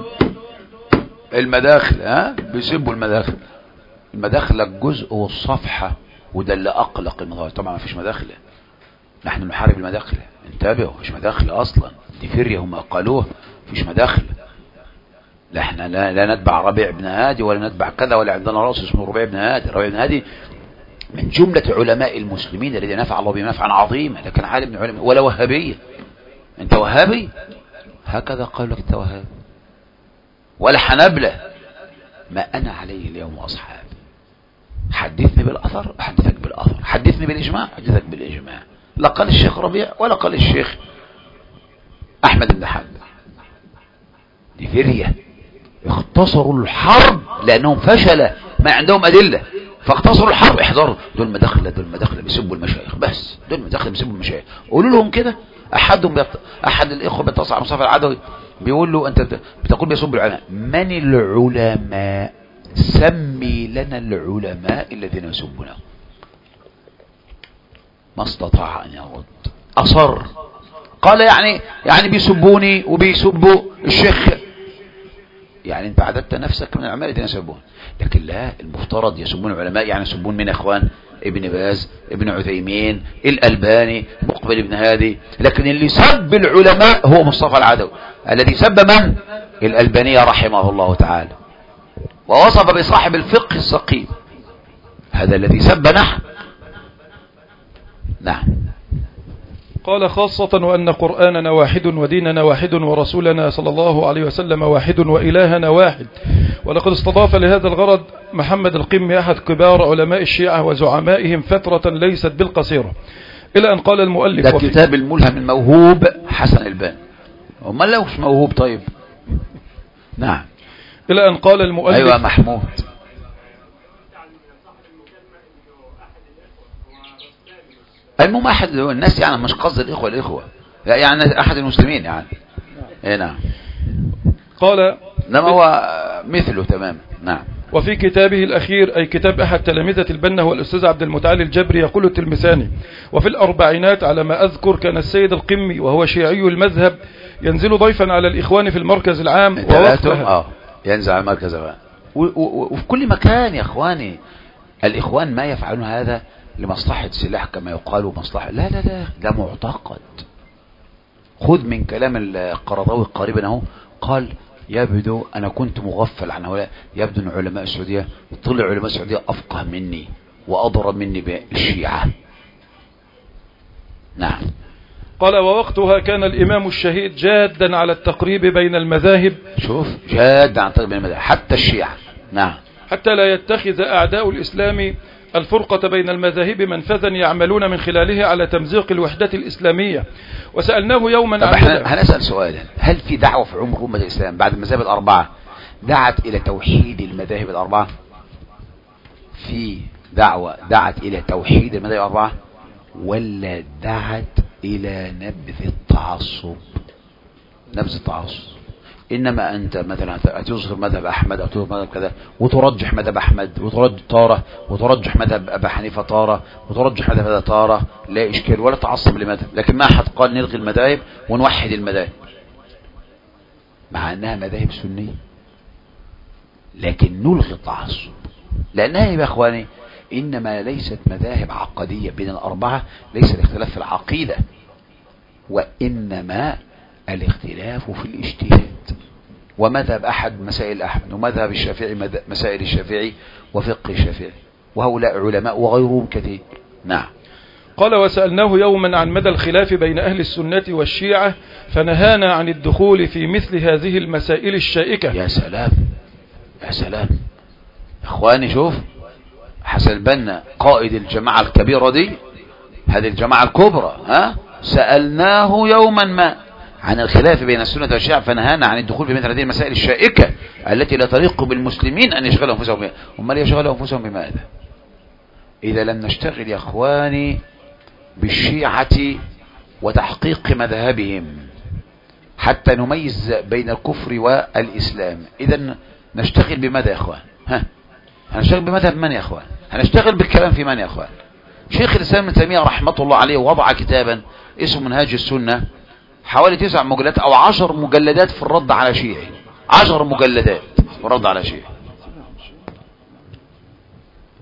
المداخل؟ بيسبوا المداخل. المداخل الجزء والصفحة وده اللي أقلق المظاهر. طبعا ما فيش مداخلة، نحن نحارب المداخلة، انتبهوا، مفيش مداخلة أصلا، دي فرية هم قالوه، مفيش مداخلة. لا احنا لا نتبع ربيع بن هادي ولا نتبع كذا، ولا عندنا رأس اسمه ربيع بن هادي. ربيع بن هادي من جملة علماء المسلمين الذين نفع الله بهم نفعا عظيما، لكن عالم من علماء. ولا وهابية، انت وهابي هكذا قال لك انت وهابي. ولا حنبلة، ما أنا عليه اليوم وأصحابي. حدثني بالأثر أحدثك بالأثر، حدثني بالإجماع أحدثك بالإجماع. لا قال الشيخ ربيع ولا قال الشيخ أحمد بن حنبل. دي فرية، اختصروا الحرب لأنهم فشلة، ما عندهم أدلة، فاختصروا الحرب. احذروا، دول مداخلة بيسبوا المشايخ، بس دول مداخلة بيسبوا المشايخ. قولوا لهم كده. أحد الإخوة بيتصل على مصطفى العدوي بيقول له أنت بتقول بيسب العلماء. من العلماء؟ سمي لنا العلماء الذين يسبونه. ما استطاع أن يرد، أصر، قال يعني بيسبوني وبيسبوا الشيخ. يعني انت عددت نفسك من العلماء الذين يسبون، لكن لا، المفترض يسبون العلماء. يعني يسبون من اخوان ابن باز، ابن عثيمين، الألباني، مقبل ابن هادي. لكن اللي سب العلماء هو مصطفى العدوي، الذي سب من؟ الألباني رحمه الله تعالى، ووصف بصاحب الفقه السقيم، هذا الذي سب نحن. نعم. قال خاصة وأن قرآننا واحد وديننا واحد ورسولنا صلى الله عليه وسلم واحد وإلهنا واحد. ولقد استضاف لهذا الغرض محمد القمي أحد كبار علماء الشيعة وزعمائهم فترة ليست بالقصيرة، إلى أن قال المؤلف ده كتاب الملهم الموهوب حسن الباني. وما لوش موهوب طيب. نعم. إلى أن قال المؤلف. أيوة محمود. المهم أحد الناس، يعني مش قصد الإخوة يعني أحد المسلمين يعني. نعم. قال نعم، هو مثله تمام. نعم. وفي كتابه الأخير، أي كتاب أحد تلامذة البنا هو الأستاذ عبد المتعالي الجبري، يقول التلمساني: وفي الأربعينات على ما أذكر كان السيد القمي وهو شيعي المذهب ينزل ضيفا على الإخوان في المركز العام ووقتها. ينزل على المركز العام وفي كل مكان. يا إخواني، الإخوان ما يفعلون هذا لمصلحة سلاح كما يقال، مصلحة، لا لا لا، ده معتقد. خذ من كلام القرضاوي قريبا اهو، قال: يبدو أنا كنت مغفل عن هؤلاء، يبدو أن علماء السعودية طلع علماء السعودية أفقه مني وأضرب مني بالشيعة. نعم. قال: ووقتها كان الإمام الشهيد جادا على التقريب بين المذاهب. شوف، جادا على التقريب بين المذاهب حتى الشيعة. نعم. حتى لا يتخذ أعداء الإسلام الفرقة بين المذاهب منفذا يعملون من خلاله على تمزيق الوحدة الإسلامية. وسألناه يوما عن هنسأل سؤالا: هل في دعوة في عمر أمة الإسلام بعد المذاهب الأربعة دعت إلى توحيد المذاهب الأربعة؟ في دعوة دعت إلى توحيد المذاهب الأربعة، ولا دعت إلى نبذ التعصب؟ نبذ التعصب. إنما أنت مثلا تظهر مذهب أحمد أو تظهر مذهب كذا، وترجح مذهب أحمد، وترجح طارة، وترجح مذهب أبا حنيفة طارة، وترجح مذهب هذا طارة، لا إشكال ولا تعصب لمذهب. لكن ما أحد قال نلغي المذاهب ونوحد المذاهب، مع أنها مذاهب سنية، لكن نلغي التعصب. لأنها يا إخواني إنما ليست مذاهب عقدية بين الأربعة، ليس الاختلاف في العقيدة، وإنما الاختلاف في الاجتهاد. ومذهب أحد مسائل أحمد، ومذهب الشافعي مسائل الشافعي، وفقه الشافعي، وهؤلاء علماء وغيرهم كثير. نعم. قال: وسألناه يوما عن مدى الخلاف بين أهل السنة والشيعة فنهانا عن الدخول في مثل هذه المسائل الشائكة. يا سلام يا سلام. إخواني، شوف حسن البنا قائد الجماعة الكبيرة دي، هذه الجماعة الكبرى، سألناه يوما ما عن الخلاف بين السنة والشيعة فنهانا عن الدخول في مثل هذه المسائل الشائكة التي لا تليق بالمسلمين أن يشغلوا أنفسهم بها. هم لا يشغلوا أنفسهم بماذا؟ إذا لم نشتغل يا أخواني بالشيعة وتحقيق مذهبهم حتى نميز بين الكفر والإسلام، إذا نشتغل بماذا يا أخوان؟ هنشتغل بمذهب من يا أخوان؟ هنشتغل بالكلام في من يا أخوان؟ شيخ الإسلام ابن تيمية رحمة الله عليه وضع كتابا اسمه منهاج السنة، حوالي 9 مجلدات أو 10 مجلدات في الرد على شيعي، 10 مجلدات في الرد على شيعي.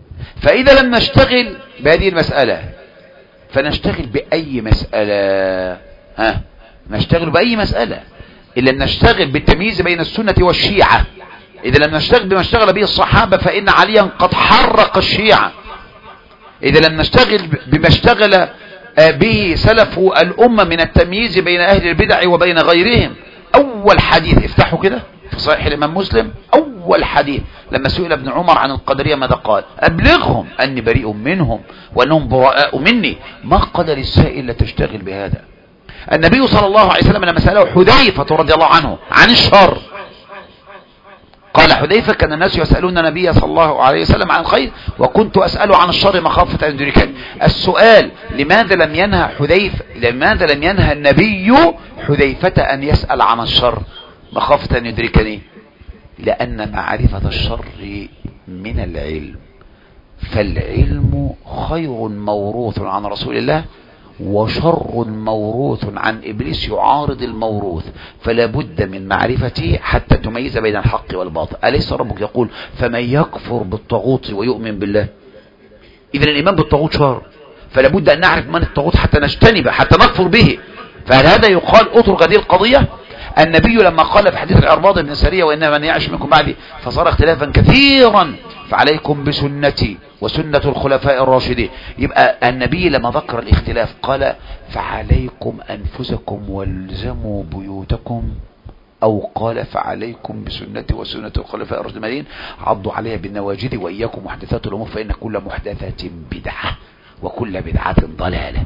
فإذا لم نشتغل بهذه المسألة فنشتغل بأي مسألة؟ نشتغل بأي مسألة إلا أن نشتغل بالتمييز بين السنة والشيعة. إذا لم نشتغل بما اشتغل به الصحابة فإن عليا قد حرق الشيعة. إذا لم نشتغل بما اشتغل به سلف الأمة من التمييز بين أهل البدع وبين غيرهم. أول حديث افتحوا كده في صحيح الإمام مسلم، أول حديث لما سئل ابن عمر عن القدرية ماذا قال؟ أبلغهم أني بريء منهم وأنهم براء مني. ما قدر السائل لا تشتغل بهذا. النبي صلى الله عليه وسلم لما سأله حذيفة رضي الله عنه عن الشر قال حذيفة كان الناس يسألون النبي صلى الله عليه وسلم عن الخير وكنت أسأله عن الشر مخافة أن يدركني. السؤال لماذا لم ينهى النبي حذيفة أن يسأل عن الشر مخافة أن يدركني؟ لأن معرفة الشر من العلم، فالعلم خير موروث عن رسول الله وشر موروث عن إبليس يعارض الموروث، فلا بد من معرفته حتى تميز بين الحق والباطل. أليس ربك يقول فمن يكفر بالطاغوت ويؤمن بالله؟ إذن الإيمان بالطاغوت شر، فلا بد أن نعرف من الطاغوت حتى نجتنبه حتى نكفر به. فهل هذا يقال اترك هذه القضية؟ النبي لما قال في حديث العرباض بن سارية وإنما من يعش منكم بعدي فصار اختلافا كثيرا فعليكم بسنتي وسنة الخلفاء الراشدين. يبقى النبي لما ذكر الاختلاف قال فعليكم أنفسكم والزموا بيوتكم، أو قال فعليكم بسنتي وسنة الخلفاء الراشدين عضوا عليها بالنواجذ وإياكم محدثات الأمور فإن كل محدثة بدعة وكل بدعة ضلالة.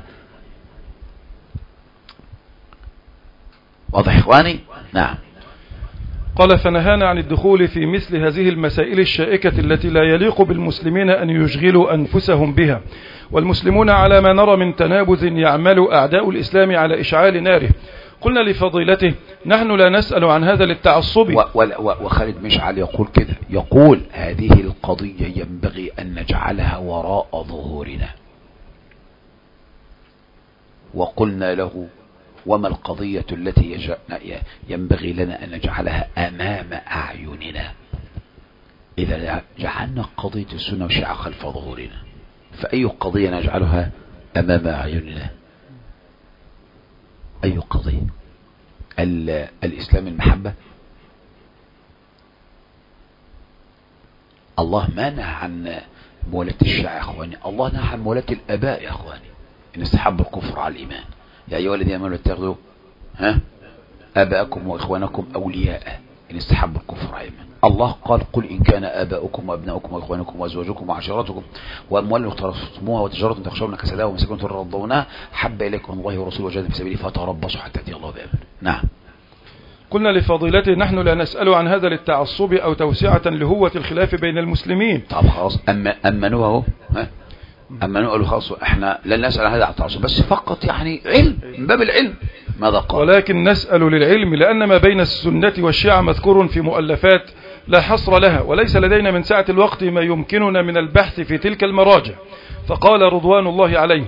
واضح إخواني؟ نعم. قال فنهانا عن الدخول في مثل هذه المسائل الشائكة التي لا يليق بالمسلمين أن يشغلوا أنفسهم بها، والمسلمون على ما نرى من تنابذ يعمل أعداء الإسلام على إشعال ناره. قلنا لفضيلته نحن لا نسأل عن هذا للتعصب. وخالد مشعل يقول كده، يقول هذه القضية ينبغي أن نجعلها وراء ظهورنا. وقلنا له وما القضية التي ينبغي لنا أن نجعلها أمام أعيننا؟ إذا جعلنا قضية السنة والشيعة خلف ظهورنا فأي قضية نجعلها أمام أعيننا؟ أي قضية؟ الإسلام المحبة؟ الله ما نهى عن مولاة الشيعة يا أخواني، الله نهى عن مولاة الآباء يا أخواني إن استحب الكفر على الإيمان. يا أيها الذين آمنوا اتخذوا آباءكم وإخوانكم أولياء إن استحبوا الكفر على الإيمان. الله قال قل إن كان آباؤكم وأبناؤكم وإخوانكم وأزواجكم وعشيرتكم وأموال اقترفتموها وتجارة تخشون كسادها ومساكن ترضونها حب إليكم من الله ورسوله وجاهدوا في سبيله فتربصوا حتى يأتي الله بأمره. نعم. قلنا لفضيلته نحن لا نسأل عن هذا للتعصب أو توسعة لهوة الخلاف بين المسلمين. طب خلاص أمنوه اهو، أما نقول خلاص احنا لن نسأل هذا على التعصب بس فقط يعني علم من باب العلم. ماذا قال؟ ولكن نسأل للعلم لأن ما بين السنة والشيعة مذكور في مؤلفات لا حصر لها، وليس لدينا من سعة الوقت ما يمكننا من البحث في تلك المراجع. فقال رضوان الله عليه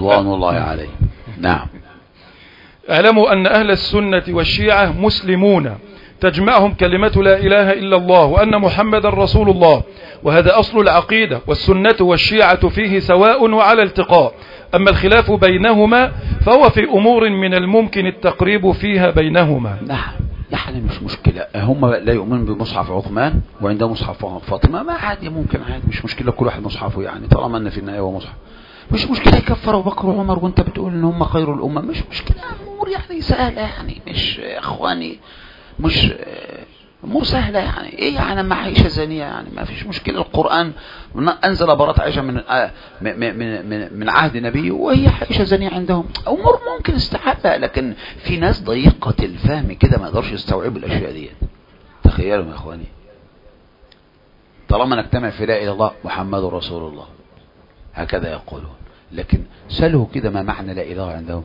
نعم. اعلموا أن أهل السنة والشيعة مسلمون تجمعهم كلمة لا إله إلا الله وأن محمد رسول الله، وهذا أصل العقيدة، والسنة والشيعة فيه سواء وعلى التقاء. أما الخلاف بينهما فهو في أمور من الممكن التقريب فيها بينهما. نعم يعني مش مشكلة، هم لا يؤمن بمصحف عثمان وعنده مصحف فاطمة، ما عادي ممكن عادي مش مشكلة كل واحد مصحفه يعني طالما أن في النهاية هو مصحف. مش مشكلة يكفروا بكر وعمر وانت بتقول ان هم خير الأمة، مش مشكلة، أمور يعني سهلة يعني، مش يا اخواني مش امور سهله يعني. ايه يعني مع عائشه زانيه يعني ما فيش مشكله. القران انزل براءه عائشه من عهد النبي وهي عائشه زانيه عندهم، امور ممكن استحبها، لكن في ناس ضيقه الفهم كده ما يقدرش يستوعبوا الاشياء دي. تخيلوا يا اخواني طالما نجتمع في لا اله الا الله محمد رسول الله هكذا يقولون، لكن سألوا كده ما معنى لا اله عندهم؟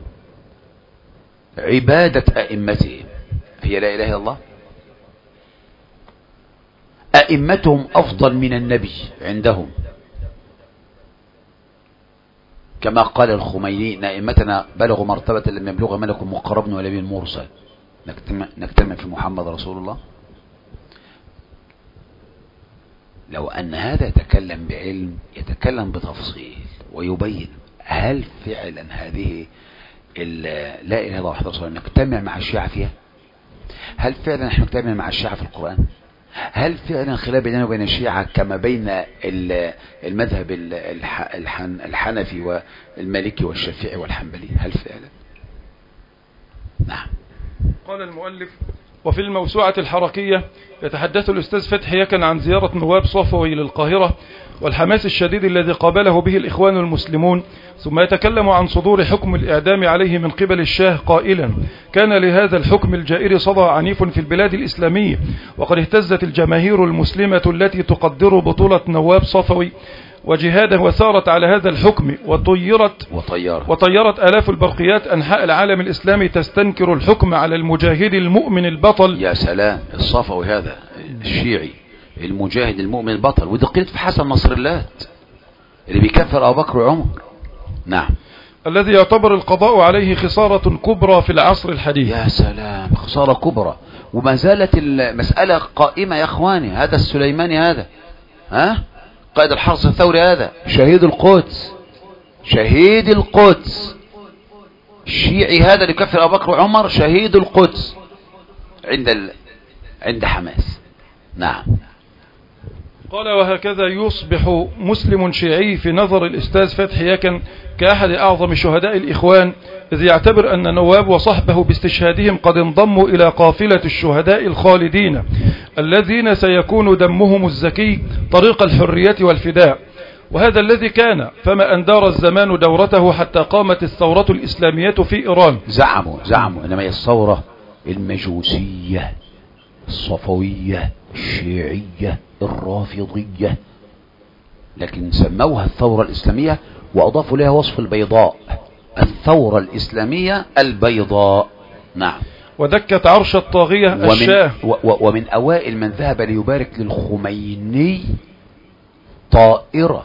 عباده ائمتهم هي لا اله الا الله. أئمتهم أفضل من النبي عندهم، كما قال الخميني إن أئمتنا بلغوا مرتبة لم يبلغها ملك مقرب ولا نبي مرسل. نجتمع في محمد رسول الله. لو أن هذا يتكلم بعلم يتكلم بتفصيل ويبين هل فعلا هذه لا إله إلا الله وحده رسول الله نجتمع مع الشيعة فيها؟ هل فعلا نحن نجتمع مع الشيعة في القرآن؟ هل فعلا خلاف بيننا وبين الشيعة كما بين المذهب الحنفي والمالكي والشافعي والحنبلي؟ هل فعلا؟ نعم. قال المؤلف: وفي الموسوعة الحركية يتحدث الأستاذ فتحي يكن عن زيارة نواب صفوي للقاهرة والحماس الشديد الذي قابله به الإخوان المسلمون، ثم يتكلم عن صدور حكم الإعدام عليه من قبل الشاه قائلا: كان لهذا الحكم الجائر صدى عنيف في البلاد الإسلامية، وقد اهتزت الجماهير المسلمة التي تقدر بطولة نواب صفوي وجهاده وسارت على هذا الحكم وطيرت آلاف البرقيات أنحاء العالم الإسلامي تستنكر الحكم على المجاهد المؤمن البطل. يا سلام، الصفوي هذا الشيعي المجاهد المؤمن البطل، ودي قيلت في حسن نصر الله اللي بيكفر أبو بكر وعمر. نعم. الذي يعتبر القضاء عليه خسارة كبرى في العصر الحديث. يا سلام، خسارة كبرى، وما زالت المسألة قائمة يا اخواني. هذا السليماني هذا قائد الحرس الثوري هذا شهيد القدس الشيعي هذا اللي كفر أبو بكر وعمر شهيد القدس عند حماس. نعم. قال: وهكذا يصبح مسلم شيعي في نظر الأستاذ فتحي يكن كأحد أعظم شهداء الإخوان، إذ يعتبر أن نواب وصحبه باستشهادهم قد انضموا إلى قافلة الشهداء الخالدين الذين سيكون دمهم الزكي طريق الحرية والفداء. وهذا الذي كان، فما أن دار الزمان دورته حتى قامت الثورة الإسلامية في إيران. زعموا إنما هي الثورة المجوسية الصفوية الشيعية الرافضية، لكن سموها الثورة الإسلامية وأضافوا لها وصف البيضاء، الثورة الإسلامية البيضاء. نعم. ودكت عرش الطاغية الشاه. ومن أوائل من ذهب ليبارك للخميني طائرة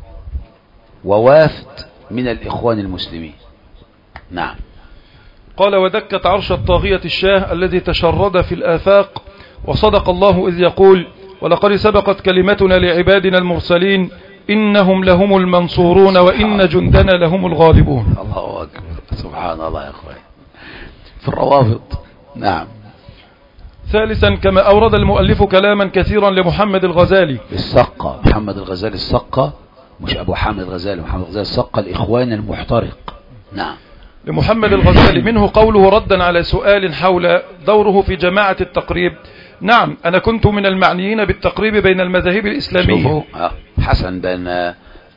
ووافد من الإخوان المسلمين. نعم. قال: ودكت عرش الطاغية الشاه الذي تشرد في الآفاق، وصدق الله إذ يقول: ولقد سبقت كلمتنا لعبادنا المرسلين إنهم لهم المنصورون وإن جندنا لهم الغالبون. الله أكبر، سبحان الله يا أخوان في الروافض. نعم. ثالثا، كما أورد المؤلف كلاما كثيرا لمحمد الغزالي السقة، محمد الغزالي السقة، مش أبو حامد الغزالي، محمد الغزالي السقة الإخوان المحترق. نعم. لمحمد الغزالي منه قوله ردا على سؤال حول دوره في جماعة التقريب: نعم، أنا كنت من المعنيين بالتقريب بين المذاهب الإسلامية. حسن بن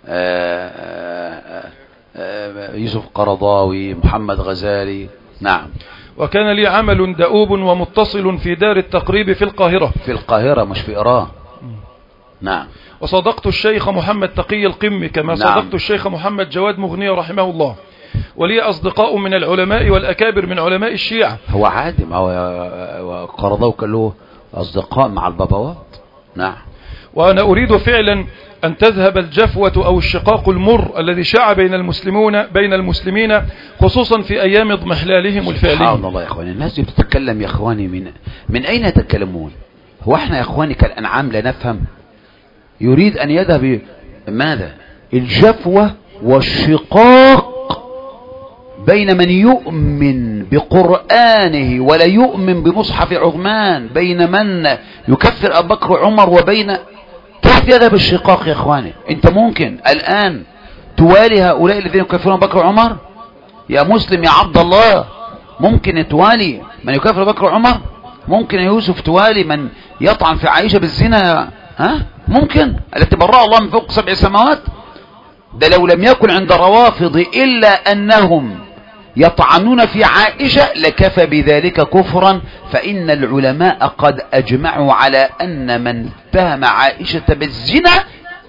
يوسف قرضاوي، محمد غزالي. نعم. وكان لي عمل دؤوب ومتصل في دار التقريب في القاهرة مش في إيران. نعم. وصدقت الشيخ محمد تقي القم كما صدقت الشيخ محمد جواد مغني رحمه الله، ولي أصدقاء من العلماء والأكابر من علماء الشيعة. هو عادي، ما هو قرضاوي كان له أصدقاء مع البابوات. نعم. وأنا أريد فعلا أن تذهب الجفوة أو الشقاق المر الذي شاع بين المسلمين خصوصا في أيام اضمحلالهم الفعلي. سبحان الله يا أخواني، الناس بتتكلم يا أخواني من أين يتكلمون؟ هو احنا يا أخواني كالأنعام لا نفهم؟ يريد أن يذهب ماذا؟ الجفوة والشقاق بين من يؤمن بقرآنه ولا يؤمن بمصحف عثمان، بين من يكفر أبو بكر وعمر وبين، كيف يذهب الشقاق يا اخواني؟ انت ممكن الآن توالي هؤلاء الذين يكفرون أبو بكر وعمر؟ يا مسلم يا عبد الله، ممكن توالي من يكفر أبو بكر وعمر؟ ممكن يا يوسف توالي من يطعن في عائشة بالزنا؟ ممكن؟ التي برأ الله من فوق 7 سماوات. ده لو لم يكن عند الروافض إلا أنهم يطعنون في عائشة لكفى بذلك كفرا، فإن العلماء قد أجمعوا على أن من اتهم عائشة بالزنا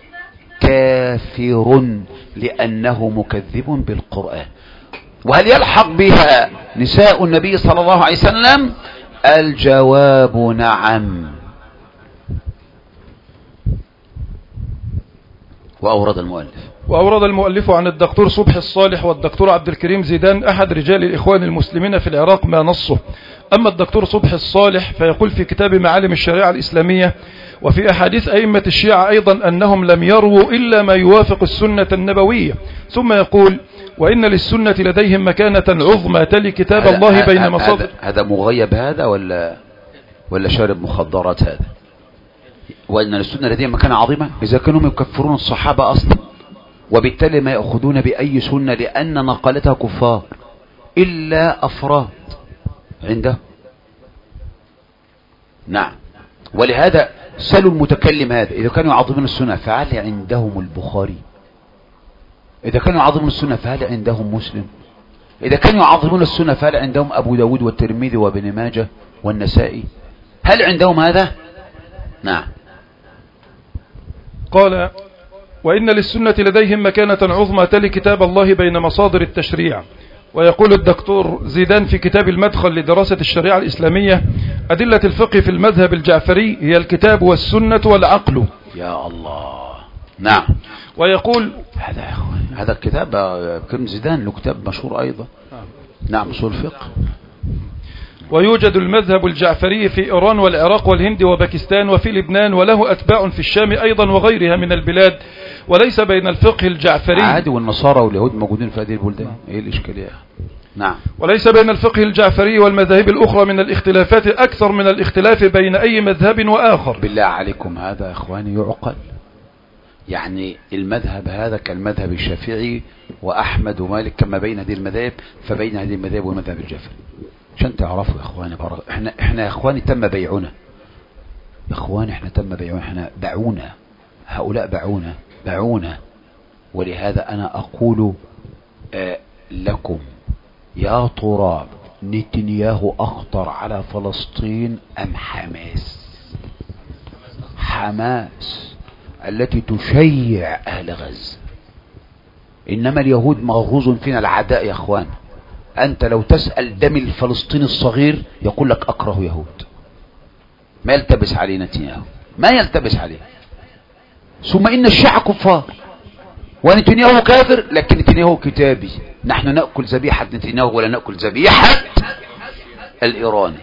كافر لأنه مكذب بالقرآن. وهل يلحق بها نساء النبي صلى الله عليه وسلم؟ الجواب نعم. وأورد المؤلف عن الدكتور صبحي الصالح والدكتور عبد الكريم زيدان أحد رجال الإخوان المسلمين في العراق ما نصه. أما الدكتور صبحي الصالح فيقول في كتاب معالم الشريعة الإسلامية وفي أحاديث أئمة الشيعة أيضا أنهم لم يروا إلا ما يوافق السنة النبوية. ثم يقول وإن للسنة لديهم مكانة عظمى تلي كتاب الله بين مصادر. هذا مغيب هذا ولا شارب مخدرات هذا؟ وإن للسنة لديهم مكانة عظيمة إذا كانوا يكفرون الصحابة أصلا، وبالتالي ما يأخذون بأي سنة لأن نقلتها كفار إلا أفراد عنده. نعم. ولهذا سألوا المتكلم هذا إذا كانوا يعظمون السنة فهل عندهم البخاري؟ إذا كانوا يعظمون السنة فهل عندهم مسلم؟ إذا كانوا يعظمون السنة فهل عندهم أبو داود والترمذي وابن ماجه والنسائي؟ هل عندهم هذا؟ نعم. قال وإن للسنة لديهم مكانة عظمى تلي كتاب الله بين مصادر التشريع. ويقول الدكتور زيدان في كتاب المدخل لدراسة الشريعة الإسلامية أدلة الفقه في المذهب الجعفري هي الكتاب والسنة والعقل. يا الله. نعم. ويقول هذا الكتاب كم زيدان له كتاب مشهور أيضا. نعم أصول الفقه. ويوجد المذهب الجعفري في إيران والعراق والهند وباكستان وفي لبنان، وله أتباع في الشام أيضا وغيرها من البلاد، وليس بين الفقه الجعفري عادي. والنصارى واليهود موجودين في هذه البلدان، ايه الإشكالية؟ نعم. وليس بين الفقه الجعفري والمذاهب الأخرى من الاختلافات أكثر من الاختلاف بين أي مذهب وآخر. بالله عليكم هذا إخواني يعقل؟ يعني المذهب هذا كالمذهب الشافعي وأحمد ومالك، كما بين هذه المذاهب فبين هذه المذاهب والمذهب الجعفري، عشان تعرفوا يا اخواني. احنا يا اخواني تم بيعنا، يا اخواني احنا تم بيعنا، احنا باعونا، هؤلاء باعونا. ولهذا انا اقول لكم يا ترى نتنياهو اخطر على فلسطين ام حماس التي تشيع اهل غزة؟ انما اليهود مغروز فينا العداء يا اخوان. أنت لو تسأل دم الفلسطيني الصغير يقول لك أكره يهود، ما يلتبس عليه نتنياهو، ما يلتبس عليه. ثم إن الشيعة كفار ونتنياهو كافر، لكن نتنياهو كتابي. نحن نأكل ذبيحة نتنياهو ولا نأكل ذبيحة الإيراني.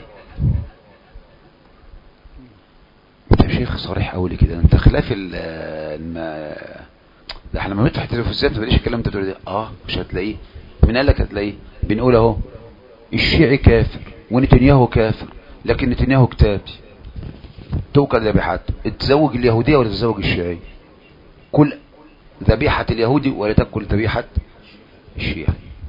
انت يا شيخ صريح أولي كده، انت خلاف ده احنا لما نفتح التلفزيون ما تلاقيش الكلام ده تقول ده. مش هتلاقيه. من قال لك هتلاقيه؟ بنقول اهو الشيعي كافر ونتنياهو كافر، لكن نتنياهو كتابي. توكل ذبيحات، تتزوج اليهودية ولا تتزوج الشيعي؟ كل ذبيحة اليهودي ولا تأكل ذبيحة الشيعي.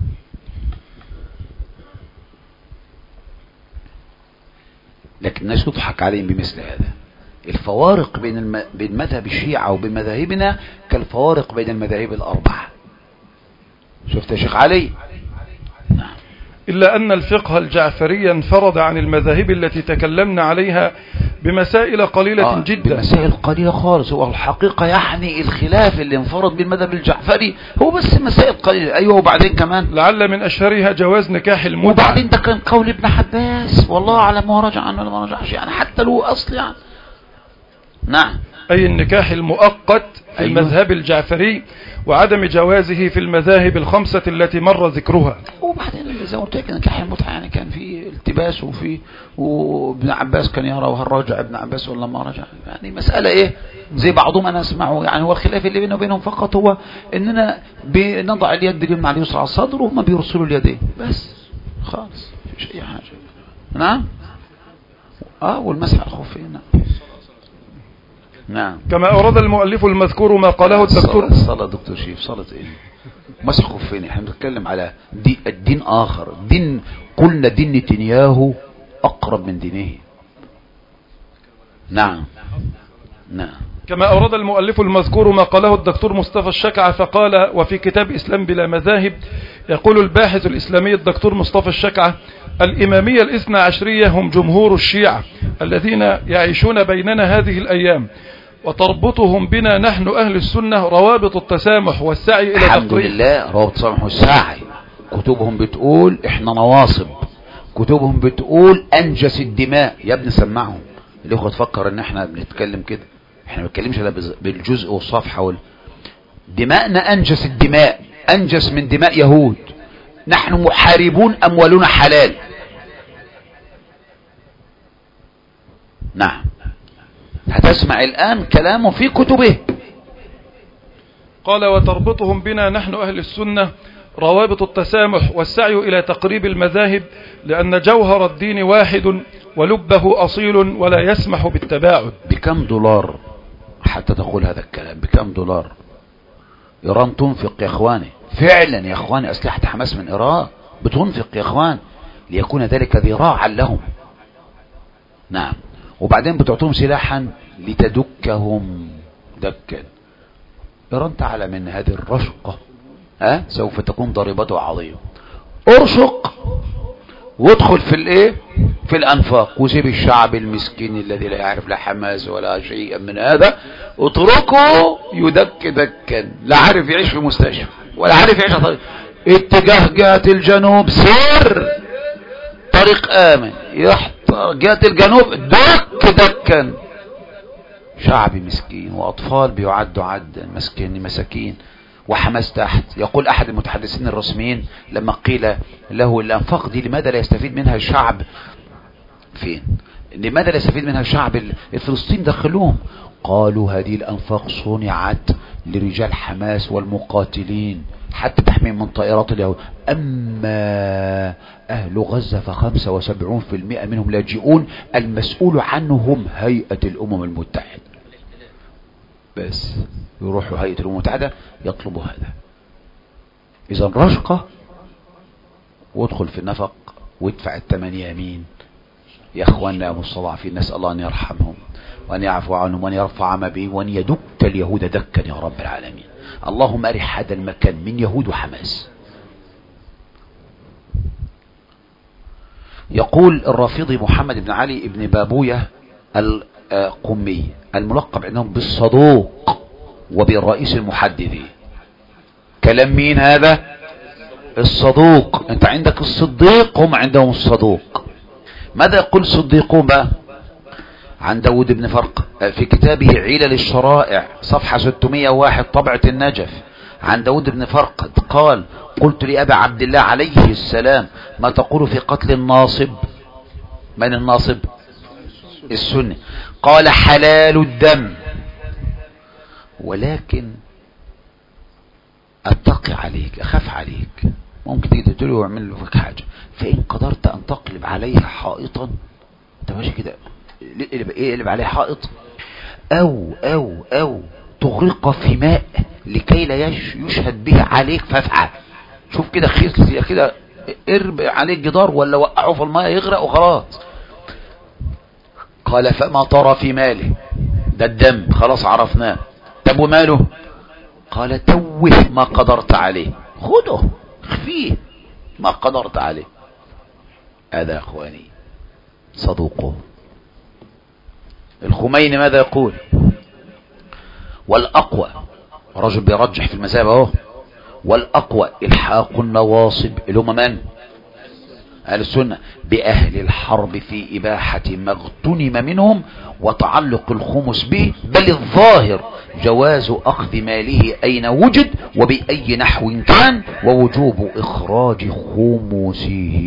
لكن الناس تضحك عليهم بمثل هذا. الفوارق بين مذهب الشيعة وبين مذاهبنا كالفوارق بين المذاهب الأربعة. شفت يا شيخ علي؟ نعم. إلا أن الفقه الجعفري انفرد عن المذاهب التي تكلمنا عليها بمسائل قليلة جدا. بمسائل قليلة خالص. هو الحقيقة يعني الخلاف اللي انفرد بالمذهب الجعفري هو بس مسائل قليلة. أيوه. وبعدين كمان لعل من أشهرها جواز نكاح المتعة. وبعدين ده كان قول ابن عباس والله أعلم ما رجع عنه ولا ما رجعش، يعني حتى له أصل يعني. نعم. أي النكاح المؤقت في المذهب الجعفري وعدم جوازه في المذاهب الخمسة التي مر ذكرها. وبعدين زي ما قلت لك نكاح المتعة يعني كان في التباس وابن عباس كان يرى وهل رجع ابن عباس ولا ما رجع، يعني مسألة ايه زي بعضهم انا اسمعه. يعني هو الخلاف اللي بينه وبينهم فقط هو اننا بنضع اليد اليمنى على اليسرى على الصدر وهم بيرسلوا اليدين بس خالص، مفيش اي حاجة. نعم. والمسح على الخفين. نعم. كما أورد المؤلف المذكور ما قاله الدكتور. صلاة دكتور شيف، صلاة ايه؟ مسح خفين. احنا بنتكلم على الدين آخر. قلنا دين نتنياهو أقرب من دينه. نعم. كما أورد المؤلف المذكور ما قاله الدكتور مصطفى الشكعة فقال وفي كتاب إسلام بلا مذاهب يقول الباحث الإسلامي الدكتور مصطفى الشكعة الإمامية الاثنى عشرية هم جمهور الشيعة الذين يعيشون بيننا هذه الأيام، وتربطهم بنا نحن أهل السنة روابط التسامح والسعي إلى الحمد لله. روابط التسامح والسعي. كتبهم بتقول احنا نواصب، كتبهم بتقول أنجس الدماء. يا ابني سمعهم. الأخوة تفكر ان احنا بنتكلم كده، احنا ما بنتكلمش بالجزء والصفحة دماءنا أنجس الدماء، أنجس من دماء يهود. نحن محاربون، أموالنا حلال. نعم، هتسمع الآن كلامه في كتبه. قال وتربطهم بنا نحن أهل السنة روابط التسامح والسعي إلى تقريب المذاهب، لأن جوهر الدين واحد ولبه أصيل ولا يسمح بالتباعد. بكم دولار حتى تقول هذا الكلام؟ بكم دولار؟ إيران تنفق يا إخواني، فعلا يا إخواني، أسلحة حماس من إيران بتنفق يا إخوان، ليكون ذلك ذراعا لهم. نعم، وبعدين بتعطيهم سلاحا لتدكهم دكا. إيران تعلم من هذه الرشقة سوف تكون ضريبته عظيمة. ارشق وادخل في الايه، في الانفاق، وسيب الشعب المسكين الذي لا يعرف لا حماس ولا شيء من هذا، اتركه يدك دكا، لا عارف يعيش في مستشفى ولا عارف يعيش طريق. اتجاه جهة الجنوب سير، طريق امن، جهة الجنوب دك دكا. شعب مسكين واطفال بيعدوا عدا، مساكين، وحماس تحت. يقول احد المتحدثين الرسميين لما قيل له الانفاق دي لماذا لا يستفيد منها الشعب، فين لماذا لا يستفيد منها الشعب الفلسطيني؟ دخلوهم. قالوا هذه الانفاق صنعت لرجال حماس والمقاتلين حتى تحمي من طائرات اليهود، اما اهل غزة ف75% منهم لاجئون، المسؤول عنهم هيئة الامم المتحدة. بس يروحوا هيئة الأمم المتحدة يطلبوا هذا. إذا رشقة، وادخل في النفق وادفع الثمن يمين. يا أخواننا المستضعفين، نسأل الله أن يرحمهم وأن يعفو عنهم وأن يرفع ما بهم وأن يدك اليهود دكا يا رب العالمين. اللهم أرح هذا المكان من يهود وحماس. يقول الرافضي محمد بن علي بن بابوية القمي الملقب عندهم بالصدوق وبالرئيس المحدثين. كلام مين هذا؟ الصدوق. انت عندك الصديق، هم عندهم الصدوق. ماذا يقول الصديقون بقى؟ عن داود بن فرق في كتابه علل الشرائع صفحة 601 طبعة النجف، عن داود بن فرق قال: قلت لأبي عبد الله عليه السلام: ما تقول في قتل الناصب؟ من الناصب؟ السني. قال: حلال الدم، ولكن اتقي عليك، اخاف عليك، ممكن تيجي تقول له واعمل له فيك حاجه، فان قدرت ان تقلب عليها حائطا، انت ماشي كده اقلب عليها حائط، او تغرق في ماء لكي لا يشهد به عليك فافعل. شوف كده خيس كده، ارب عليك جدار ولا وقعه في الماء يغرق وخلاص. قال: فما ترى في ماله؟ ده الدم، خلاص عرفناه. طب وماله؟ قال: توه ما قدرت عليه، خده اخفيه ما قدرت عليه. هذا يا اخواني صدوقه. الخميني ماذا يقول؟ والأقوى، رجل بيرجح في المذاهب اهو، والأقوى إلحاق النواصب اللي هم من؟ أهل السنة بأهل الحرب في إباحة ما اغتنم منهم وتعلق الخمس به، بل الظاهر جواز أخذ ماله أين وجد وبأي نحو كان، ووجوب إخراج خمسه.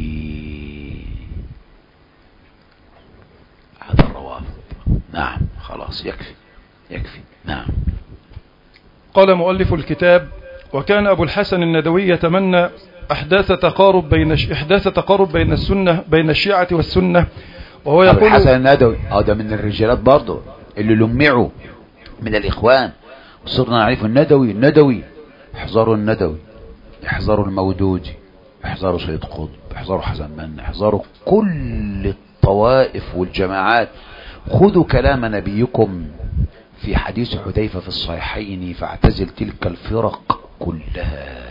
هذا الروافض. نعم، خلاص يكفي. نعم. قال مؤلف الكتاب: وكان أبو الحسن الندوي يتمنى إحداث تقارب بين السنة، بين الشيعة والسنة، وهو يقول: أبو الحسن الندوي ده من الرجالات برضه اللي لمعوا من الإخوان، وصرنا نعرف الندوي. احذروا الندوي، احذروا المودودي، احذروا سيد قطب، احذروا حسن من، احذروا كل الطوائف والجماعات. خذوا كلام نبيكم في حديث حذيفة في الصحيحين: فاعتزل تلك الفرق كلها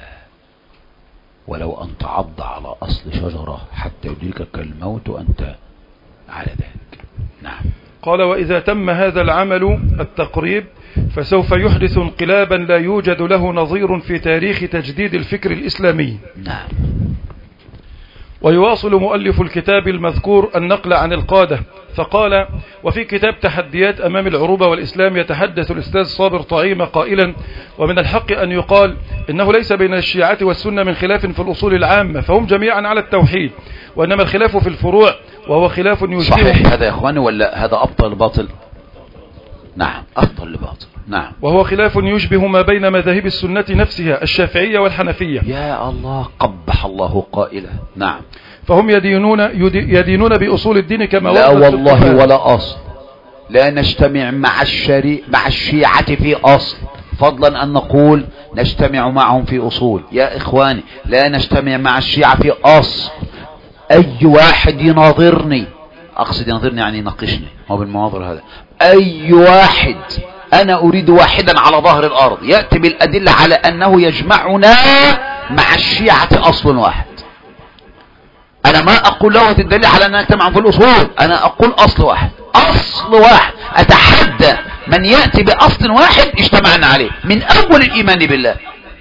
ولو أن تعض على أصل شجرة حتى يدركك الموت وأنت على ذلك. نعم. قال: وإذا تم هذا العمل التقريب فسوف يحدث انقلابا لا يوجد له نظير في تاريخ تجديد الفكر الإسلامي. نعم. ويواصل مؤلف الكتاب المذكور النقل عن القادة فقال: وفي كتاب تحديات أمام العروبة والإسلام يتحدث الأستاذ صابر طعيمة قائلا: ومن الحق أن يقال إنه ليس بين الشيعة والسنة من خلاف في الأصول العامة، فهم جميعا على التوحيد، وإنما الخلاف في الفروع، وهو خلاف يشبه. صحيح هذا يا إخواني ولا هذا أبطل باطل؟ نعم أبطل لباطل. نعم. وهو خلاف يشبه ما بين مذاهب السنة نفسها الشافعية والحنفية. يا الله قبح الله قائله. نعم. فهم يدينون بأصول الدين كما لا والله ولا أصل، لا نجتمع مع الشيعة في أصل، فضلا أن نقول نجتمع معهم في أصول. يا إخواني لا نجتمع مع الشيعة في أصل. أي واحد يناظرني، أقصد يناظرني يعني يناقشني، هو بالمناظر هذا، أي واحد أنا أريد واحدا على ظهر الأرض يأتي بالأدلة على أنه يجمعنا مع الشيعة أصل واحد. أنا ما أقول له الدليل على أن نجتمع في الأصول، أنا أقول أصل واحد، أصل واحد. أتحدى من يأتي بأصل واحد اجتمعنا عليه من أول الإيمان بالله.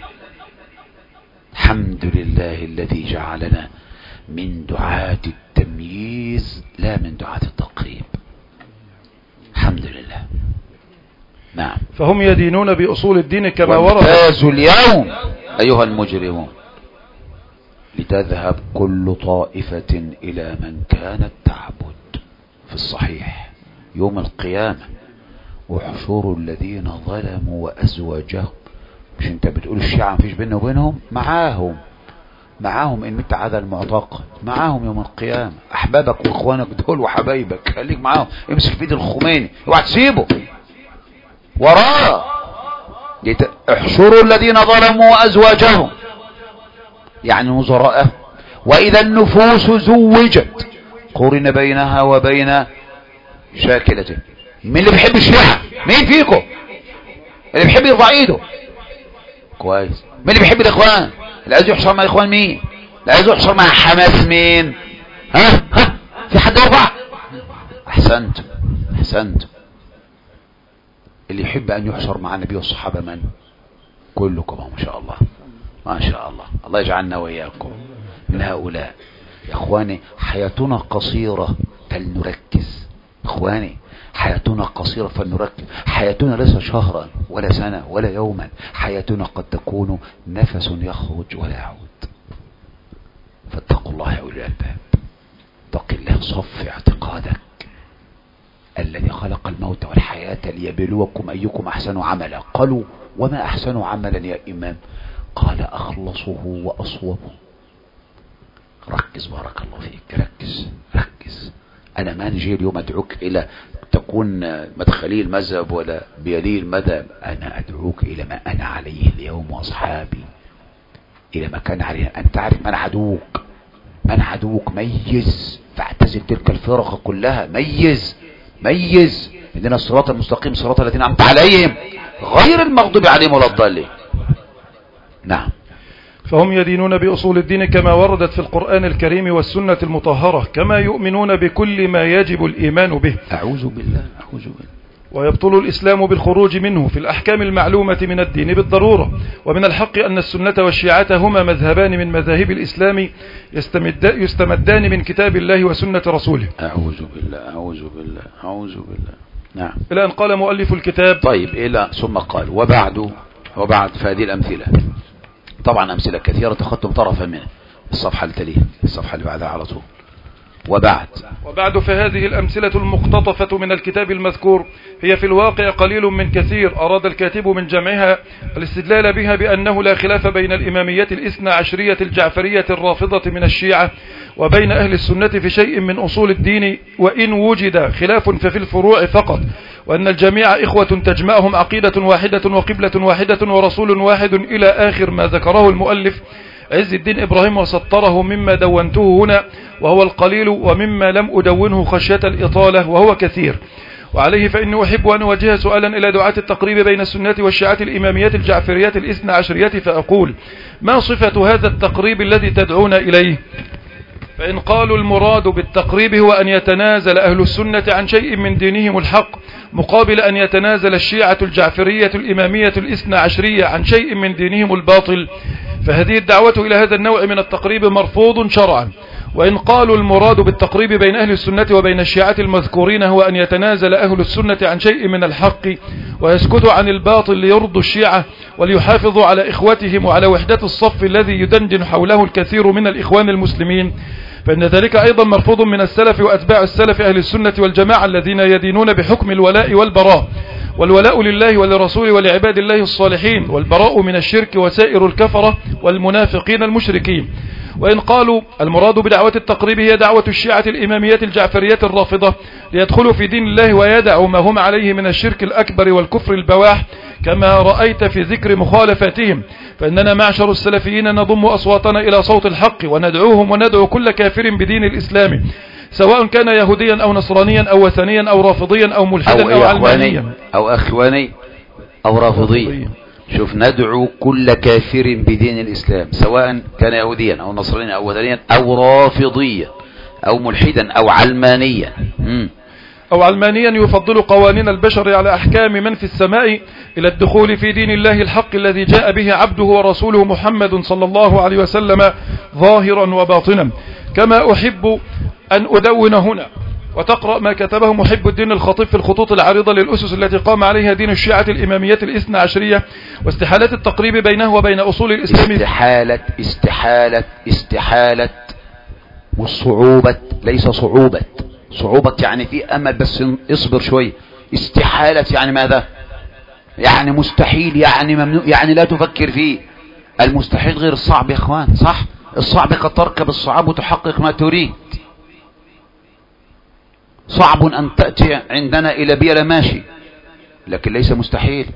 الحمد لله الذي جعلنا من دعاة التمييز لا من دعاة التقريب. الحمد لله. نعم. فهم يدينون بأصول الدين كما ورد. وامتازوا اليوم أيها المجرمون لتذهب كل طائفة إلى من كانت تعبد. في الصحيح يوم القيامة: واحشروا الذين ظلموا وأزواجهم. مش انت بتقول الشيعة مفيش بيننا وبينهم؟ معاهم ان انت هذا المعتقد، معاهم يوم القيامة. احبابك واخوانك دول وحبايبك خليك معاهم، امسك في ايد الخميني اوعى تسيبه وراه. احشروا الذين ظلموا وازواجهم يعني نظراءه. واذا النفوس زوجت قرن بينها وبين شاكلته. مين اللي بيحب الشيعة؟ مين فيكم اللي بيحب يرفع ايده؟ كويس. مين اللي بيحب الاخوان؟ اللي عايز يحشر مع الاخوان مين؟ اللي عايز يحشر مع حماس مين؟ ها في حد يرفع؟ احسنتم. اللي يحب ان يحشر مع النبي والصحابة من؟ كلكم ما شاء الله ما شاء الله. الله يجعلنا وإياكم من هؤلاء. يا اخواني حياتنا قصيرة فلنركز. اخواني حياتنا قصيرة فلنركز. حياتنا ليس شهرا ولا سنة ولا يوما، حياتنا قد تكون نفس يخرج ولا يعود. فاتقوا الله يا أولي الألباب. اتق الله، صف اعتقادك. الذي خلق الموت والحياة ليبلوكم أيكم أحسن عملا. قالوا وما أحسن عملا يا إمام؟ قال أخلصه وأصوبه. ركز بارك الله فيك، ركز. أنا ما نجي اليوم أدعوك إلى تكون مدخلي المذهب ولا بيلي المذهب، أنا أدعوك إلى ما أنا عليه اليوم وأصحابي، إلى ما كان عليه. أنت عارف من عدوك، ميز، فاعتزل تلك الفرق كلها. ميز إننا الصراط المستقيم صراط الذين أنعمت عليهم غير المغضوب عليهم ولا الضالين. نعم. فهم يدينون بأصول الدين كما وردت في القرآن الكريم والسنة المطهرة، كما يؤمنون بكل ما يجب الإيمان به. أعوذ بالله. ويبطل الإسلام بالخروج منه في الأحكام المعلومة من الدين بالضرورة. ومن الحق أن السنة والشيعة هما مذهبان من مذاهب الإسلام يستمدان من كتاب الله وسنة رسوله. أعوذ بالله. نعم. إلى أن قال مؤلف الكتاب. طيب ثم قال وبعد فهذه الأمثلة طبعا أمثلة كثيرة تخطم طرفا منها. الصفحة اللي تليها، الصفحة اللي بعدها على طول. وبعد فهذه الأمثلة المقتطفة من الكتاب المذكور هي في الواقع قليل من كثير. أراد الكاتب من جمعها الاستدلال بها بأنه لا خلاف بين الإمامية الاثنى عشرية الجعفرية الرافضة من الشيعة وبين أهل السنة في شيء من أصول الدين، وإن وجد خلاف ففي الفروع فقط، وأن الجميع إخوة تجمعهم عقيدة واحدة وقبلة واحدة ورسول واحد إلى آخر ما ذكره المؤلف عز الدين إبراهيم وسطره مما دونته هنا، وهو القليل، ومما لم أدونه خشية الإطالة وهو كثير. وعليه فإني أحب أن أوجه سؤالا إلى دعاة التقريب بين السنة والشيعة الإمامية الجعفرية الاثنى عشرية، فأقول: ما صفة هذا التقريب الذي تدعون إليه؟ فإن قالوا المراد بالتقريب هو أن يتنازل أهل السنة عن شيء من دينهم الحق مقابل أن يتنازل الشيعة الجعفرية الإمامية الاثنى عشرية عن شيء من دينهم الباطل، فهذه الدعوة إلى هذا النوع من التقريب مرفوض شرعا، وإن قالوا المراد بالتقريب بين أهل السنة وبين الشيعة المذكورين هو أن يتنازل أهل السنة عن شيء من الحق ويسكتوا عن الباطل ليرضوا الشيعة وليحافظوا على إخوتهم وعلى وحدة الصف الذي يدندن حوله الكثير من الإخوان المسلمين، فإن ذلك أيضا مرفوض من السلف وأتباع السلف أهل السنة والجماعة الذين يدينون بحكم الولاء والبراء، والولاء لله ولرسوله ولعباد الله الصالحين، والبراء من الشرك وسائر الكفرة والمنافقين المشركين. وإن قالوا المراد بدعوة التقريب هي دعوة الشيعة الإمامية الجعفرية الرافضة ليدخلوا في دين الله ويدعوا ما هم عليه من الشرك الأكبر والكفر البواح كما رأيت في ذكر مخالفاتهم، فإننا معشر السلفيين نضم أصواتنا إلى صوت الحق وندعوهم وندعو كل كافر بدين الإسلام سواء كان يهوديا أو نصرانيا أو وثنيا أو رافضيا أو ملحدا أو علمانيا أو أخواني أو رافضيا. شوف، ندعو كل كافر بدين الإسلام سواء كان يهوديا أو نصرانيا أو وثنيا أو رافضيا أو ملحدا أو علمانيا أو علمانيا يفضل قوانين البشر على أحكام من في السماء إلى الدخول في دين الله الحق الذي جاء به عبده ورسوله محمد صلى الله عليه وسلم ظاهرا وباطنا. كما أحب أن أدون هنا وتقرأ ما كتبه محب الدين الخطيب في الخطوط العريضة للأسس التي قام عليها دين الشيعة الإمامية الاثنى عشرية واستحالة التقريب بينه وبين أصول الإسلام. استحالة والصعوبة، ليس صعوبة يعني في أمل بس اصبر شوي. استحالة يعني ماذا؟ يعني مستحيل، يعني ممنوع، يعني لا تفكر فيه. المستحيل غير الصعب يا اخوان، صح؟ الصعب قد تركب الصعب وتحقق ما تريد. صعب أن تأتي عندنا إلى بيلا ماشي، لكن ليس مستحيل.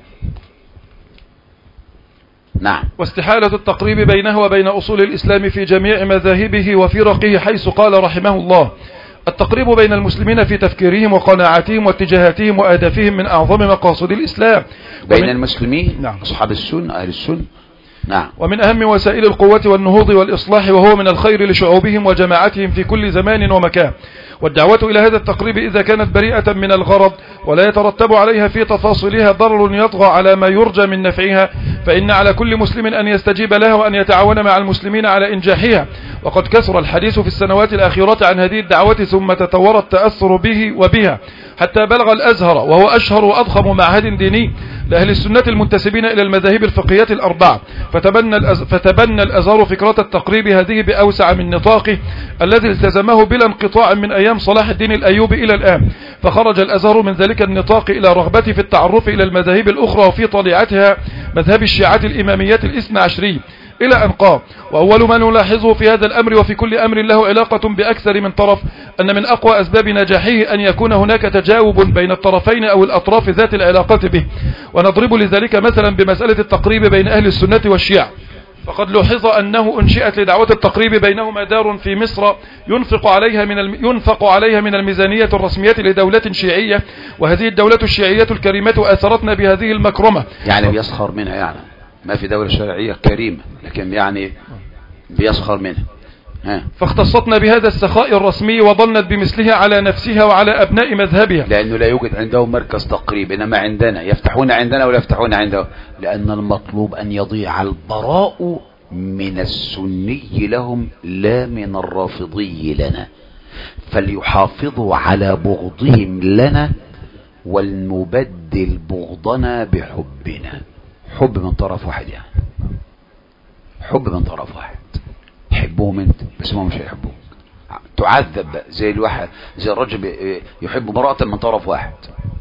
نعم. واستحالة التقريب بينه وبين أصول الإسلام في جميع مذاهبه وفرقه، حيث قال رحمه الله: التقريب بين المسلمين في تفكيرهم وقناعاتهم واتجاهاتهم وأهدافهم من أعظم مقاصد الإسلام. بين المسلمين، نعم، أصحاب السنة أهل السنة، نعم. ومن أهم وسائل القوة والنهوض والإصلاح، وهو من الخير لشعوبهم وجماعتهم في كل زمان ومكان. والدعوة إلى هذا التقريب إذا كانت بريئة من الغرض ولا يترتب عليها في تفاصيلها ضرر يطغى على ما يرجى من نفعها، فإن على كل مسلم أن يستجيب لها وأن يتعاون مع المسلمين على إنجاحها. وقد كثر الحديث في السنوات الأخيرة عن هذه الدعوة، ثم تطور التأثر به وبها حتى بلغ الأزهر، وهو أشهر وأضخم معهد ديني لأهل السنة المنتسبين إلى المذاهب الفقهية الأربعة، فتبنى الأزهر فكرة التقريب هذه بأوسع من نطاقه الذي التزمه بلا انقطاع من أيام صلاح الدين الأيوبي إلى الآن. فخرج الأزهر من ذلك النطاق إلى رغبته في التعرف إلى المذاهب الأخرى وفي طليعتها مذهب الشيعة الإمامية الاثنى عشري، إلى أن قام. وأول ما نلاحظه في هذا الأمر وفي كل أمر له علاقة بأكثر من طرف أن من أقوى أسباب نجاحه أن يكون هناك تجاوب بين الطرفين أو الأطراف ذات العلاقة به. ونضرب لذلك مثلا بمسألة التقريب بين أهل السنة والشيعة، فقد لوحظ أنه أنشئت لدعوة التقريب بينهما دار في مصر ينفق عليها من الميزانية الرسمية لدولة شيعية، وهذه الدولة الشيعية الكريمة أثرتنا بهذه المكرمة. يعني بيسخر منها، يعني ما في دولة شرعية كريمة لكن يعني بيسخر منها. فاختصتنا بهذا السخاء الرسمي وظنت بمثلها على نفسها وعلى أبناء مذهبها، لأنه لا يوجد عندهم مركز تقريب، إنما عندنا يفتحون عندنا ولا يفتحون عندهم، لأن المطلوب أن يضيع البراء من السني لهم لا من الرافضي لنا، فليحافظوا على بغضهم لنا ولنبدل بغضنا بحبنا. حب من طرف واحد، يعني حب من طرف واحد، يحبهم انت بس ما مش هيحبوك، تعذب زي الواحد، زي الرجل يحب براءة من طرف واحد،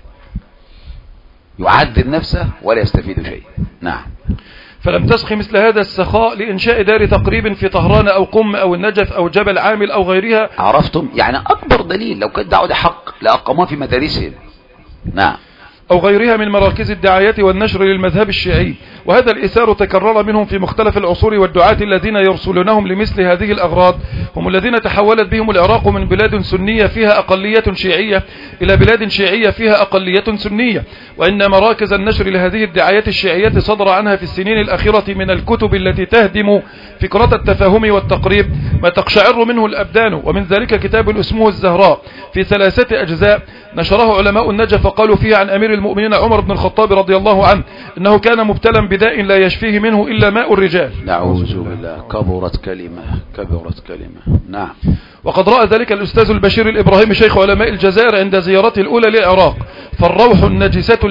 يعذب نفسه ولا يستفيد شيء. نعم. فلم تسخ مثل هذا السخاء لإنشاء دار تقريب في طهران أو قم أو النجف أو جبل عامل أو غيرها. عرفتم؟ يعني أكبر دليل لو كانت دعوة حق لأقاموها في مدارسهم. نعم. أو غيرها من مراكز الدعاية والنشر للمذهب الشيعي، وهذا الإثار تكرر منهم في مختلف العصور، والدعاة الذين يرسلونهم لمثل هذه الأغراض هم الذين تحولت بهم العراق من بلاد سنية فيها أقلية شيعية إلى بلاد شيعية فيها أقلية سنية، وإن مراكز النشر لهذه الدعايات الشيعية صدر عنها في السنين الأخيرة من الكتب التي تهدم فكرة التفاهم والتقريب ما تقشعر منه الأبدان، ومن ذلك كتاب اسمه الزهراء في 3 أجزاء نشره علماء النجف، فقالوا فيه عن أمير المؤمنين عمر بن الخطاب رضي الله عنه أنه كان مبتلا بداء لا يشفيه منه إلا ماء الرجال. نعوذ بالله. كبرت كلمة. نعم. وقد رأى ذلك الأستاذ البشير الإبراهيمي شيخ علماء الجزائر عند زيارته الأولى للعراق. فالروح النجسة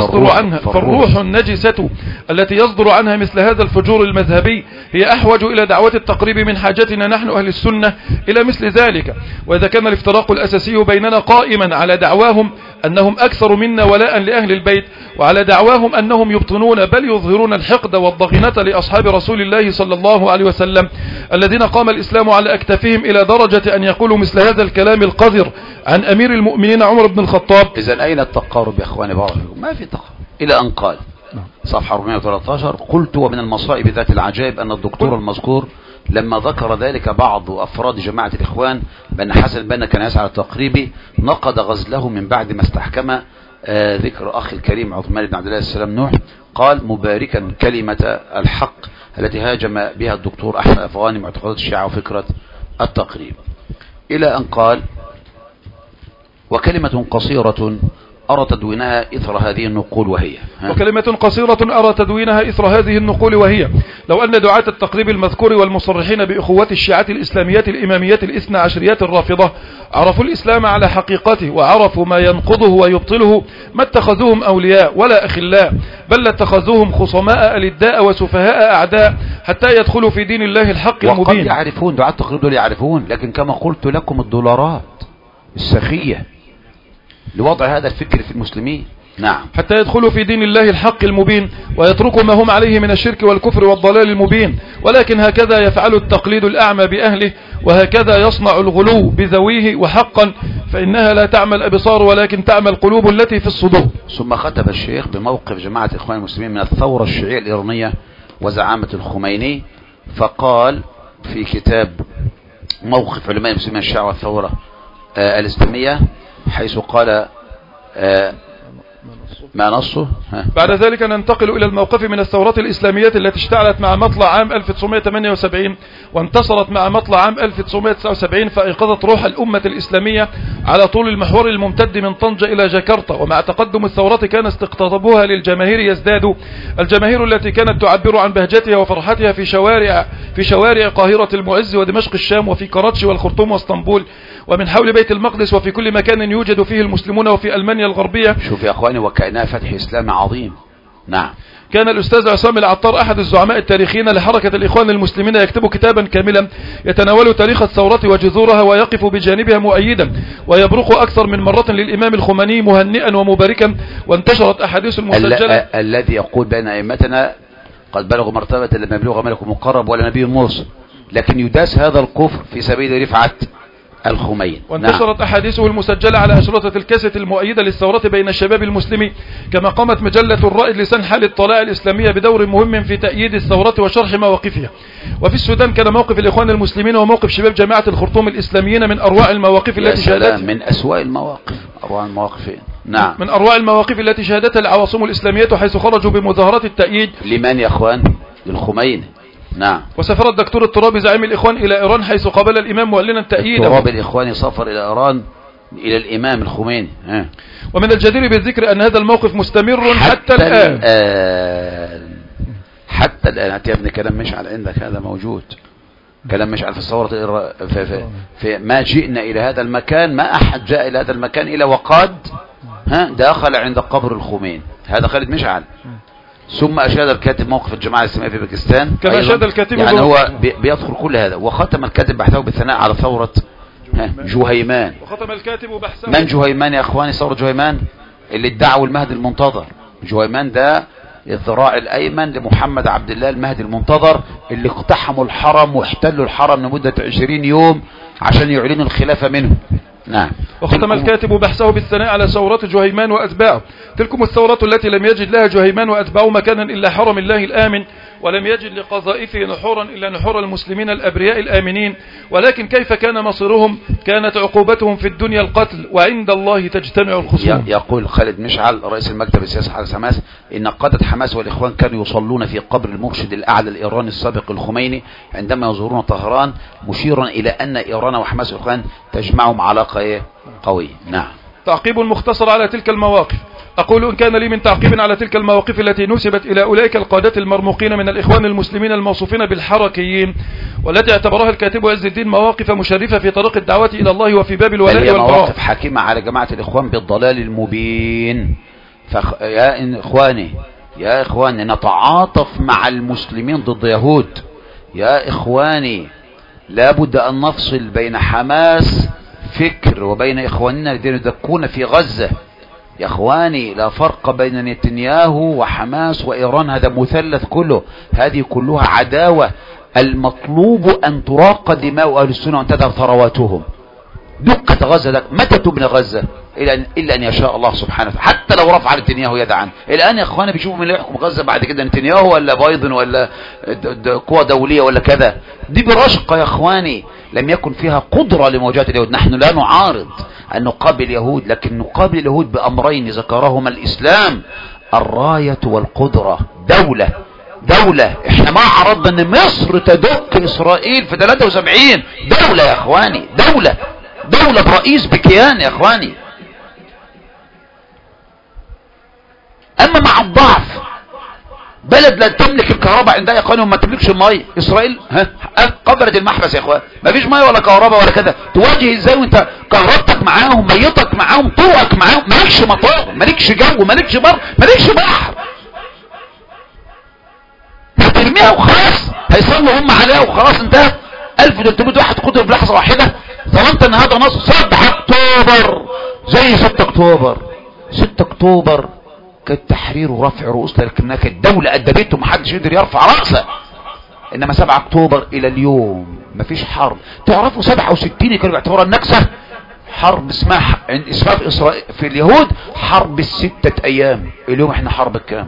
التي يصدر عنها مثل هذا الفجور المذهبي هي أحوج إلى دعوة التقريب من حاجتنا نحن أهل السنة إلى مثل ذلك. وإذا كان الافتراق الأساسي بيننا قائما على دعواهم أنهم أكثر منا ولاء لأهل البيت، وعلى دعواهم أنهم يبطنون بل يظهرون الحقد والضغينة لأصحاب رسول الله صلى الله عليه وسلم الذين قام الإسلام على أكتافهم إلى درجة أن يقولوا مثل هذا الكلام القذر عن أمير المؤمنين عمر بن الخطاب. إذن أين التقارب يا أخواني؟ بارك فيكم. ما في تقارب إلى أن قال صفحة 413: قلت ومن المصائب ذات العجائب أن الدكتور المذكور لما ذكر ذلك بعض أفراد جماعة الإخوان بأن حسن البنا كان يسعى للتقريب نقد غزله من بعد ما استحكم ذكر أخي الكريم عثمان بن عبد الله السلام نوح. قال مباركا كلمة الحق التي هاجم بها الدكتور أحمد أفغاني معتقدات الشيعة وفكرة التقريب، إلى أن قال وكلمة قصيرة أرى تدوينها إثر هذه النقول وهي لو أن دعاة التقريب المذكور والمصرحين بأخوة الشيعة الإسلاميات الإماميات الإثنى عشريات الرافضة عرفوا الإسلام على حقيقته وعرفوا ما ينقضه ويبطله ما اتخذوهم أولياء ولا أخلاء، بل اتخذوهم خصماء ألداء وسفهاء أعداء حتى يدخلوا في دين الله الحق المبين. وقد يعرفون دعاة التقريب دول يعرفون، لكن كما قلت لكم الدولارات السخية لوضع هذا الفكر في المسلمين. نعم. حتى يدخلوا في دين الله الحق المبين ويتركوا ما هم عليه من الشرك والكفر والضلال المبين. ولكن هكذا يفعل التقليد الأعمى بأهله، وهكذا يصنع الغلو بذويه، وحقا فإنها لا تعمى الأبصار ولكن تعمى القلوب التي في الصدور. ثم ختم الشيخ بموقف جماعة إخوان المسلمين من الثورة الشيعية الإيرانية وزعامة الخميني، فقال في كتاب موقف علماء المسلمين الشيعة والثورة الإسلامية حيث قال ما نصه. بعد ذلك ننتقل إلى الموقف من الثورات الإسلامية التي اشتعلت مع مطلع عام 1978 وانتصرت مع مطلع عام 1979، فأيقظت روح الأمة الإسلامية على طول المحور الممتد من طنجة إلى جاكرتا. ومع تقدم الثورات كان استقطابها للجماهير يزداد. الجماهير التي كانت تعبر عن بهجتها وفرحتها في شوارع قاهرة المعز ودمشق الشام وفي كراتشي والخرطوم واسطنبول ومن حول بيت المقدس وفي كل مكان يوجد فيه المسلمون وفي ألمانيا الغربية. شوف يا أخواني، وكأنها فتح إسلامي عظيم. نعم. كان الأستاذ عصام العطار أحد الزعماء التاريخيين لحركة الإخوان المسلمين يكتب كتابا كاملا يتناول تاريخ الثورة وجذورها ويقف بجانبها مؤيدا ويبرق أكثر من مرة للإمام الخميني مهنئا ومباركا. وانتشرت أحاديث المسجلة الذي يقول بين أئمتنا قد بلغوا مرتبة لم يبلغ ملك مقرب ولا نبي مرسل، لكن يداس هذا الكفر في سبيل رفعة الخمين. وانتشرت أحاديثه المسجلة على أشرطة الكاسيت المؤيدة للثورة بين الشباب المسلمي. كما قامت مجلة الرائد لسان حال الطلاع الإسلامية بدور مهم في تأييد الثورة وشرح مواقفها. وفي السودان كان موقف الإخوان المسلمين وموقف شباب جماعة الخرطوم الإسلاميين من أروع المواقف التي شهدتها من أسوأ المواقف. أروع المواقف. نعم. من أروع المواقف التي شهدتها العواصم الإسلامية حيث خرجوا بمظاهرات التأييد لمن يا أخوان؟ للخمين. نعم. وسافر الدكتور الترابي زعيم الإخوان إلى إيران حيث قابل الإمام معلنا تأييده. الترابي الإخواني سافر إلى إيران إلى الإمام الخميني. ومن الجدير بالذكر أن هذا الموقف مستمر حتى الآن. حتى الآن يا ابني كلام مشعل عندك هذا موجود. كلام مشعل في الثورة في ما جئنا إلى هذا المكان، ما أحد جاء إلى هذا المكان إلا وقد دخل عند قبر الخمين. هذا خالد مشعل. ثم أشاد الكاتب موقف الجماعة الإسلامية في باكستان كما أشاد الكاتب يعني هو بيدخل كل هذا. وختم الكاتب بحثه بالثناء على ثورة جهيمان. وختم الكاتب بحثه. من جهيمان يا أخواني؟ ثورة جهيمان اللي ادعوا المهدي المنتظر. جهيمان ده الذراع الأيمن لمحمد عبد الله المهدي المنتظر اللي اقتحموا الحرم واحتلوا الحرم لمدة 20 يوم عشان يعلنوا الخلافة منه. نعم. وختم الكاتب بحثه بالثناء على ثورة جهيمان وأتباعه. تلكم الثورة التي لم يجد لها جهيمان وأتباعه مكانا إلا حرم الله الآمن، ولم يجد لقذائفه نحورا إلا نحور المسلمين الأبرياء الآمنين. ولكن كيف كان مصيرهم؟ كانت عقوبتهم في الدنيا القتل وعند الله تجتمع الخصوم. يقول خالد مشعل رئيس المكتب السياسي حركة حماس إن قادة حماس والإخوان كانوا يصلون في قبر المرشد الأعلى الإيراني السابق الخميني عندما يزورون طهران، مشيرا إلى أن إيران وحماس والإخوان تجمعهم علاقة قوية. نعم. تعقيب مختصر على تلك المواقف. أقول إن كان لي من تعقيب على تلك المواقف التي نسبت إلى أولئك القادة المرموقين من الإخوان المسلمين الموصوفين بالحركيين، والتي اعتبرها الكاتب عز الدين مواقف مشرفة في طريق الدعوة إلى الله وفي باب الولاء والبراء، مواقف حكيمة على جماعة الإخوان بالضلال المبين. يا إخواني نتعاطف مع المسلمين ضد يهود. يا إخواني لابد أن نفصل بين حماس فكر وبين إخواننا الذين يدكون في غزة. يا إخواني لا فرق بين نتنياهو وحماس وإيران، هذا مثلث كله، هذه كلها عداوة. المطلوب أن تراق دماء أهل السنة وأن تذهب ثرواتهم. دقة غزة متى تبنى غزة؟ إلا أن يشاء الله سبحانه وتعالى، حتى لو رفع نتنياهو يد عنه. الآن يا إخواني بيشوفوا من اللي يحكم غزة بعد كده، نتنياهو ولا بايدن ولا قوى دولية ولا كذا. دي برشقة يا إخواني لم يكن فيها قدرة لمواجهة اليهود. نحن لا نعارض أن نقابل اليهود، لكن نقابل اليهود بأمرين ذكرهما الإسلام: الراية والقدرة. دولة احنا ما عرضنا ان مصر تدك إسرائيل في 73. دولة يا إخواني، دولة برئيس بكيان يا إخواني. أما مع الضعف بلد لا تملك الكهرباء عندها يا إخواني وما تملكش الماء. إسرائيل قبلت المحبس يا إخوان، ما فيش ماء ولا كهرباء ولا كذا. تواجه إزاي وانت كهربتك معاهم، ميتك معاهم، طرقك معاهم، مالكش مطار، مالكش جو، مالكش بر، مالكش بحر. هترميها وخلاص، هيصلوا هم عليها وخلاص انتهت. 1300 واحد قتلوا في لحظة واحدة. ظننت ان هذا نصر 7 اكتوبر زي 6 اكتوبر. 6 اكتوبر كالتحرير ورفع رؤوس، لكنها كانت دولة أدبته محدش يقدر يرفع رأسه. انما 7 اكتوبر الى اليوم مفيش حرب. تعرفوا 67 كانوا يعتبرها النكسة حرب اسمها في إسرائيل في اليهود حرب ال6 ايام. اليوم احنا حرب الكام؟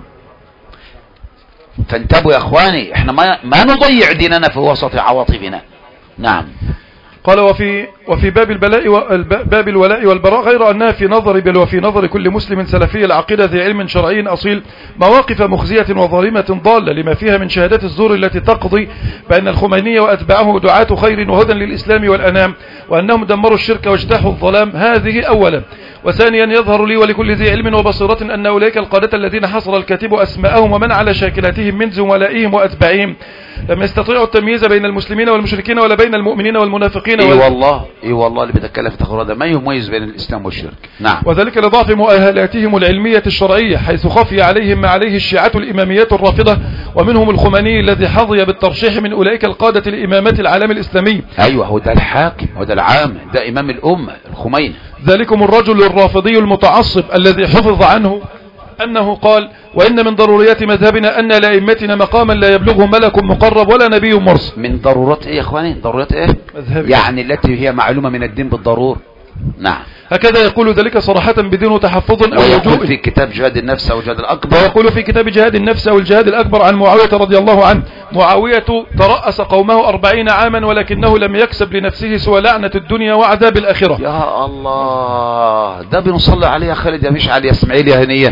فانتبهوا يا اخواني، احنا ما نضيع ديننا في وسط عواطفنا. نعم. قال وفي باب الولاء والبراء، غير أنها في نظر بل وفي نظر كل مسلم سلفي العقيدة ذي علم شرعي أصيل مواقف مخزية وظالمة ضالة، لما فيها من شهادات الزور التي تقضي بأن الخميني وأتباعه دعاة خير وهدى للإسلام والأنام، وأنهم دمروا الشرك واجتاحوا الظلام. هذه أولا. وثانيا يظهر لي ولكل ذي علم وبصيرة أن أولئك القادة الذين حصر الكاتب أسماءهم ومن على شاكلتهم من زملائهم وأتباعهم لم يستطيعوا التمييز بين المسلمين والمشركين ولا بين المؤمنين والمنافقين. والله اللي بيتكلم في التخرج ده ما يميز بين الإسلام والشرك. نعم. وذلك لضعف مؤهلاتهم العلمية الشرعية، حيث خفي عليهم ما عليه الشيعة الإماميات الرافضة، ومنهم الخميني الذي حظي بالترشيح من أولئك القادة الإمامات العالم الإسلامي. أيوة، هو ده الحاكم، هو ده العام، ده إمام الأمة الخميني. ذلكم الرجل الرافضي المتعصب الذي حفظ عنه أنه قال: وإن من ضروريات مذهبنا أن لأئمتنا مقاما لا يبلغه ملك مقرب ولا نبي مرسل. من ضرورات إيه يا إخواني؟ ضرورات إيه؟ مذهبنا. يعني التي هي معلومة من الدين بالضرورة. نعم. هكذا يقول ذلك صراحة بدون تحفظ أو ويقول في كتاب جهاد النفس أو الجهاد الأكبر، ويقول في كتاب جهاد النفس أو الجهاد الأكبر عن معاوية رضي الله عنه: معاوية ترأس قومه 40 عاما ولكنه لم يكسب لنفسه سوى لعنة الدنيا وعذاب الآخرة. يا الله، ده بنصلي عليه يا خالد يا مشعل يا اسماعيل يا هنية.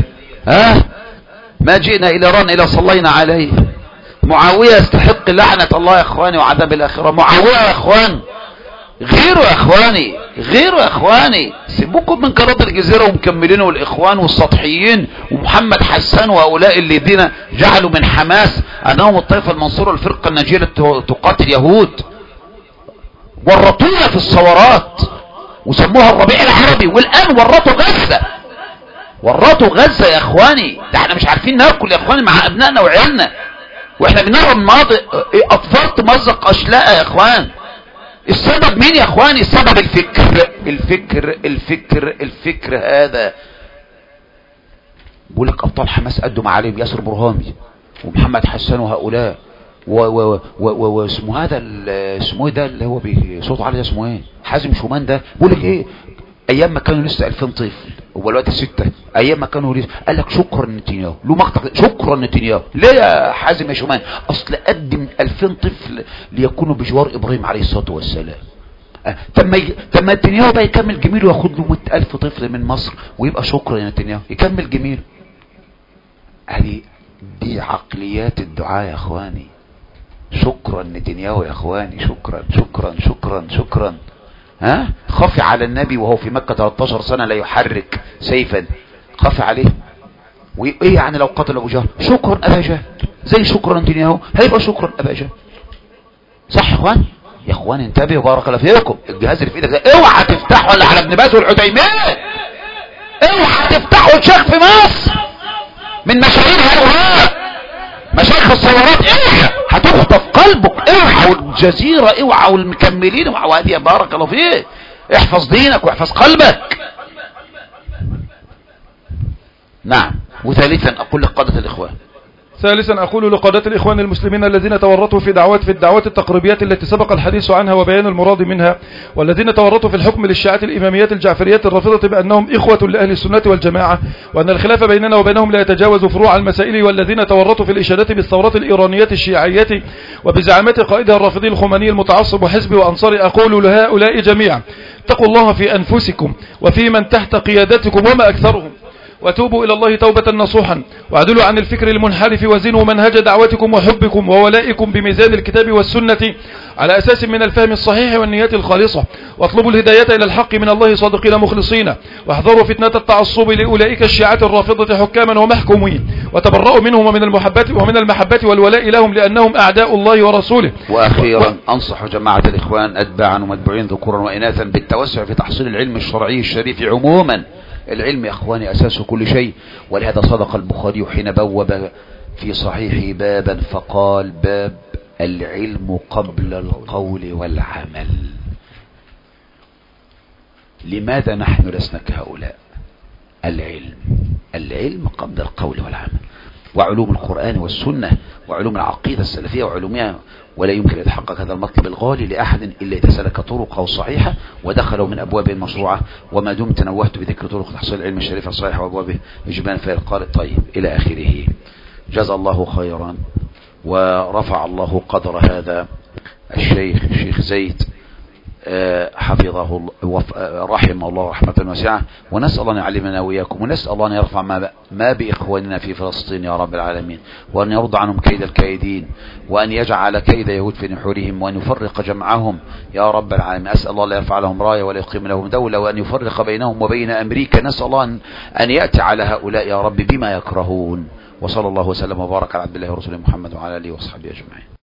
ما جئنا إلى ران إلى صلينا عليه. معاوية يستحق لعنة الله يا إخواني وعذاب الآخرة. معاوية يا إخوان غيره يا إخواني سيبوكم من قناة الجزيرة ومكملينه الإخوان والسطحيين ومحمد حسان وهؤلاء الذين جعلوا من حماس أنهم الطائفة المنصورة الفرقة الناجية تقاتل يهود. ورطونا في الثورات وسموها الربيع العربي، والآن ورطوا غزة يا إخواني. ده احنا مش عارفين ناكل يا إخواني مع أبنائنا وعيالنا، واحنا بنرى المناطق أطفال تمزق أشلاء يا إخوان. السبب مين يا إخواني؟ السبب الفكر هذا. بقول لك أبطال حماس قدوا معالم ياسر برهامي ومحمد حسان وهؤلاء واسمه هذا اسمه ده اللي هو بصوته عالي ده اسمه ايه؟ حازم شومان ده. بقول لك ايه، ايام ما كانوا لسه 2000 طفل ودلوقتي 6، ايام ما كانوا لسه قال لك شكرا نتنياهو له مقطع شكرا نتنياهو. ليه يا حازم يا شومان؟ اصل قدم 2000 طفل ليكونوا بجوار ابراهيم عليه الصلاه والسلام. طب ما نتنياهو بقى يكمل جميله وياخد له 100,000 طفل من مصر ويبقى شكرا يا نتنياهو يكمل جميله. دي عقليات الدعاء يا اخواني. شكرا نتنياهو يا اخواني، شكرا. خفي على النبي وهو في مكة 13 سنة لا يحرك سيفا، خفي عليه. وايه يعني لو قتل ابو جهل شكرا ابا جهل، زي شكرا نتنياهو هيبقى شكرا ابا جهل. صح يا اخوان؟ يا اخوان انتبهوا بارك الله فيكم. الجهاز اللي في ايدك ده اوعى تفتحه الا على ابن باز والعثيمين، اوعى تفتحه الشيخ في مصر من مشاهير هؤلاء مشايخ الصلوات، اوعى هتخطف قلبك، اوعى والجزيرة اوعى والمكملين اوعى وهدي بارك الله فيه. احفظ دينك واحفظ قلبك. نعم. وثالثا اقول لقادة الاخوان، ثالثا أقول لقادة الإخوان المسلمين الذين تورطوا في الدعوات التقريبيات التي سبق الحديث عنها وبيان المراد منها، والذين تورطوا في الحكم للشيعات الإماميات الجعفريات الرافضة بأنهم إخوة لأهل السنة والجماعة، وأن الخلاف بيننا وبينهم لا يتجاوز فروع المسائل، والذين تورطوا في الإشادة بالثورات الإيرانيات الشيعية وبزعامات قائدها الرافضي الخميني المتعصب وحزبه وأنصار، أقول لهؤلاء جميعا اتقوا الله في أنفسكم وفي من تحت قيادتكم وما أكثرهم، وتوبوا إلى الله توبة نصوحا، وعدلوا عن الفكر المنحرف، وزنوا منهج دعوتكم وحبكم وولائكم بميزان الكتاب والسنة على أساس من الفهم الصحيح والنيات الخالصة، واطلبوا الهداية إلى الحق من الله صادقين مخلصين، واحذروا فتنة التعصب لأولئك الشيعة الرافضة حكاما ومحكومين، وتبرؤوا منهم ومن المحبة والولاء لهم لأنهم أعداء الله ورسوله. وأخيرا أنصح جماعة الإخوان أتباعا ومتبوعين ذكورا وإناثا بالتوسع في تحصيل العلم الشرعي الشريف عموما. العلم يا اخواني اساس كل شيء، ولهذا صدق البخاري حين بوب في صحيحه بابا فقال: باب العلم قبل القول والعمل. لماذا نحن لسنا كهؤلاء؟ العلم قبل القول والعمل، وعلوم القرآن والسنة وعلوم العقيدة السلفية وعلومها، ولا يمكن يتحقق هذا المطلب الغالي لأحد إلا إذا سلك طرقه الصحيحة ودخلوا من أبواب المشروعة. وما دمت نوهت بذكر طرق تحصيل العلم الشريف الصحيح وأبوابه إجمالا فالقال طيب إلى آخره. جزا الله خيرا ورفع الله قدر هذا الشيخ زيد حفظه الله رحمه الله رحمة واسعة، ونسأل الله أن يعلمنا وإياكم، ونسأل الله أن يرفع ما بإخواننا في فلسطين يا رب العالمين، وأن يرضى عنهم كيد الكائدين، وأن يجعل كيد يهود في نحورهم، وأن يفرق جمعهم يا رب العالمين. أسأل الله لا يرفع لهم راية ولا يقيم لهم دولة، وأن يفرق بينهم وبين أمريكا. نسأل الله أن يأتي على هؤلاء يا رب بما يكرهون. وصلى الله وسلم وبارك على عبد الله ورسوله محمد وعلى آله وصحبه أجمعين.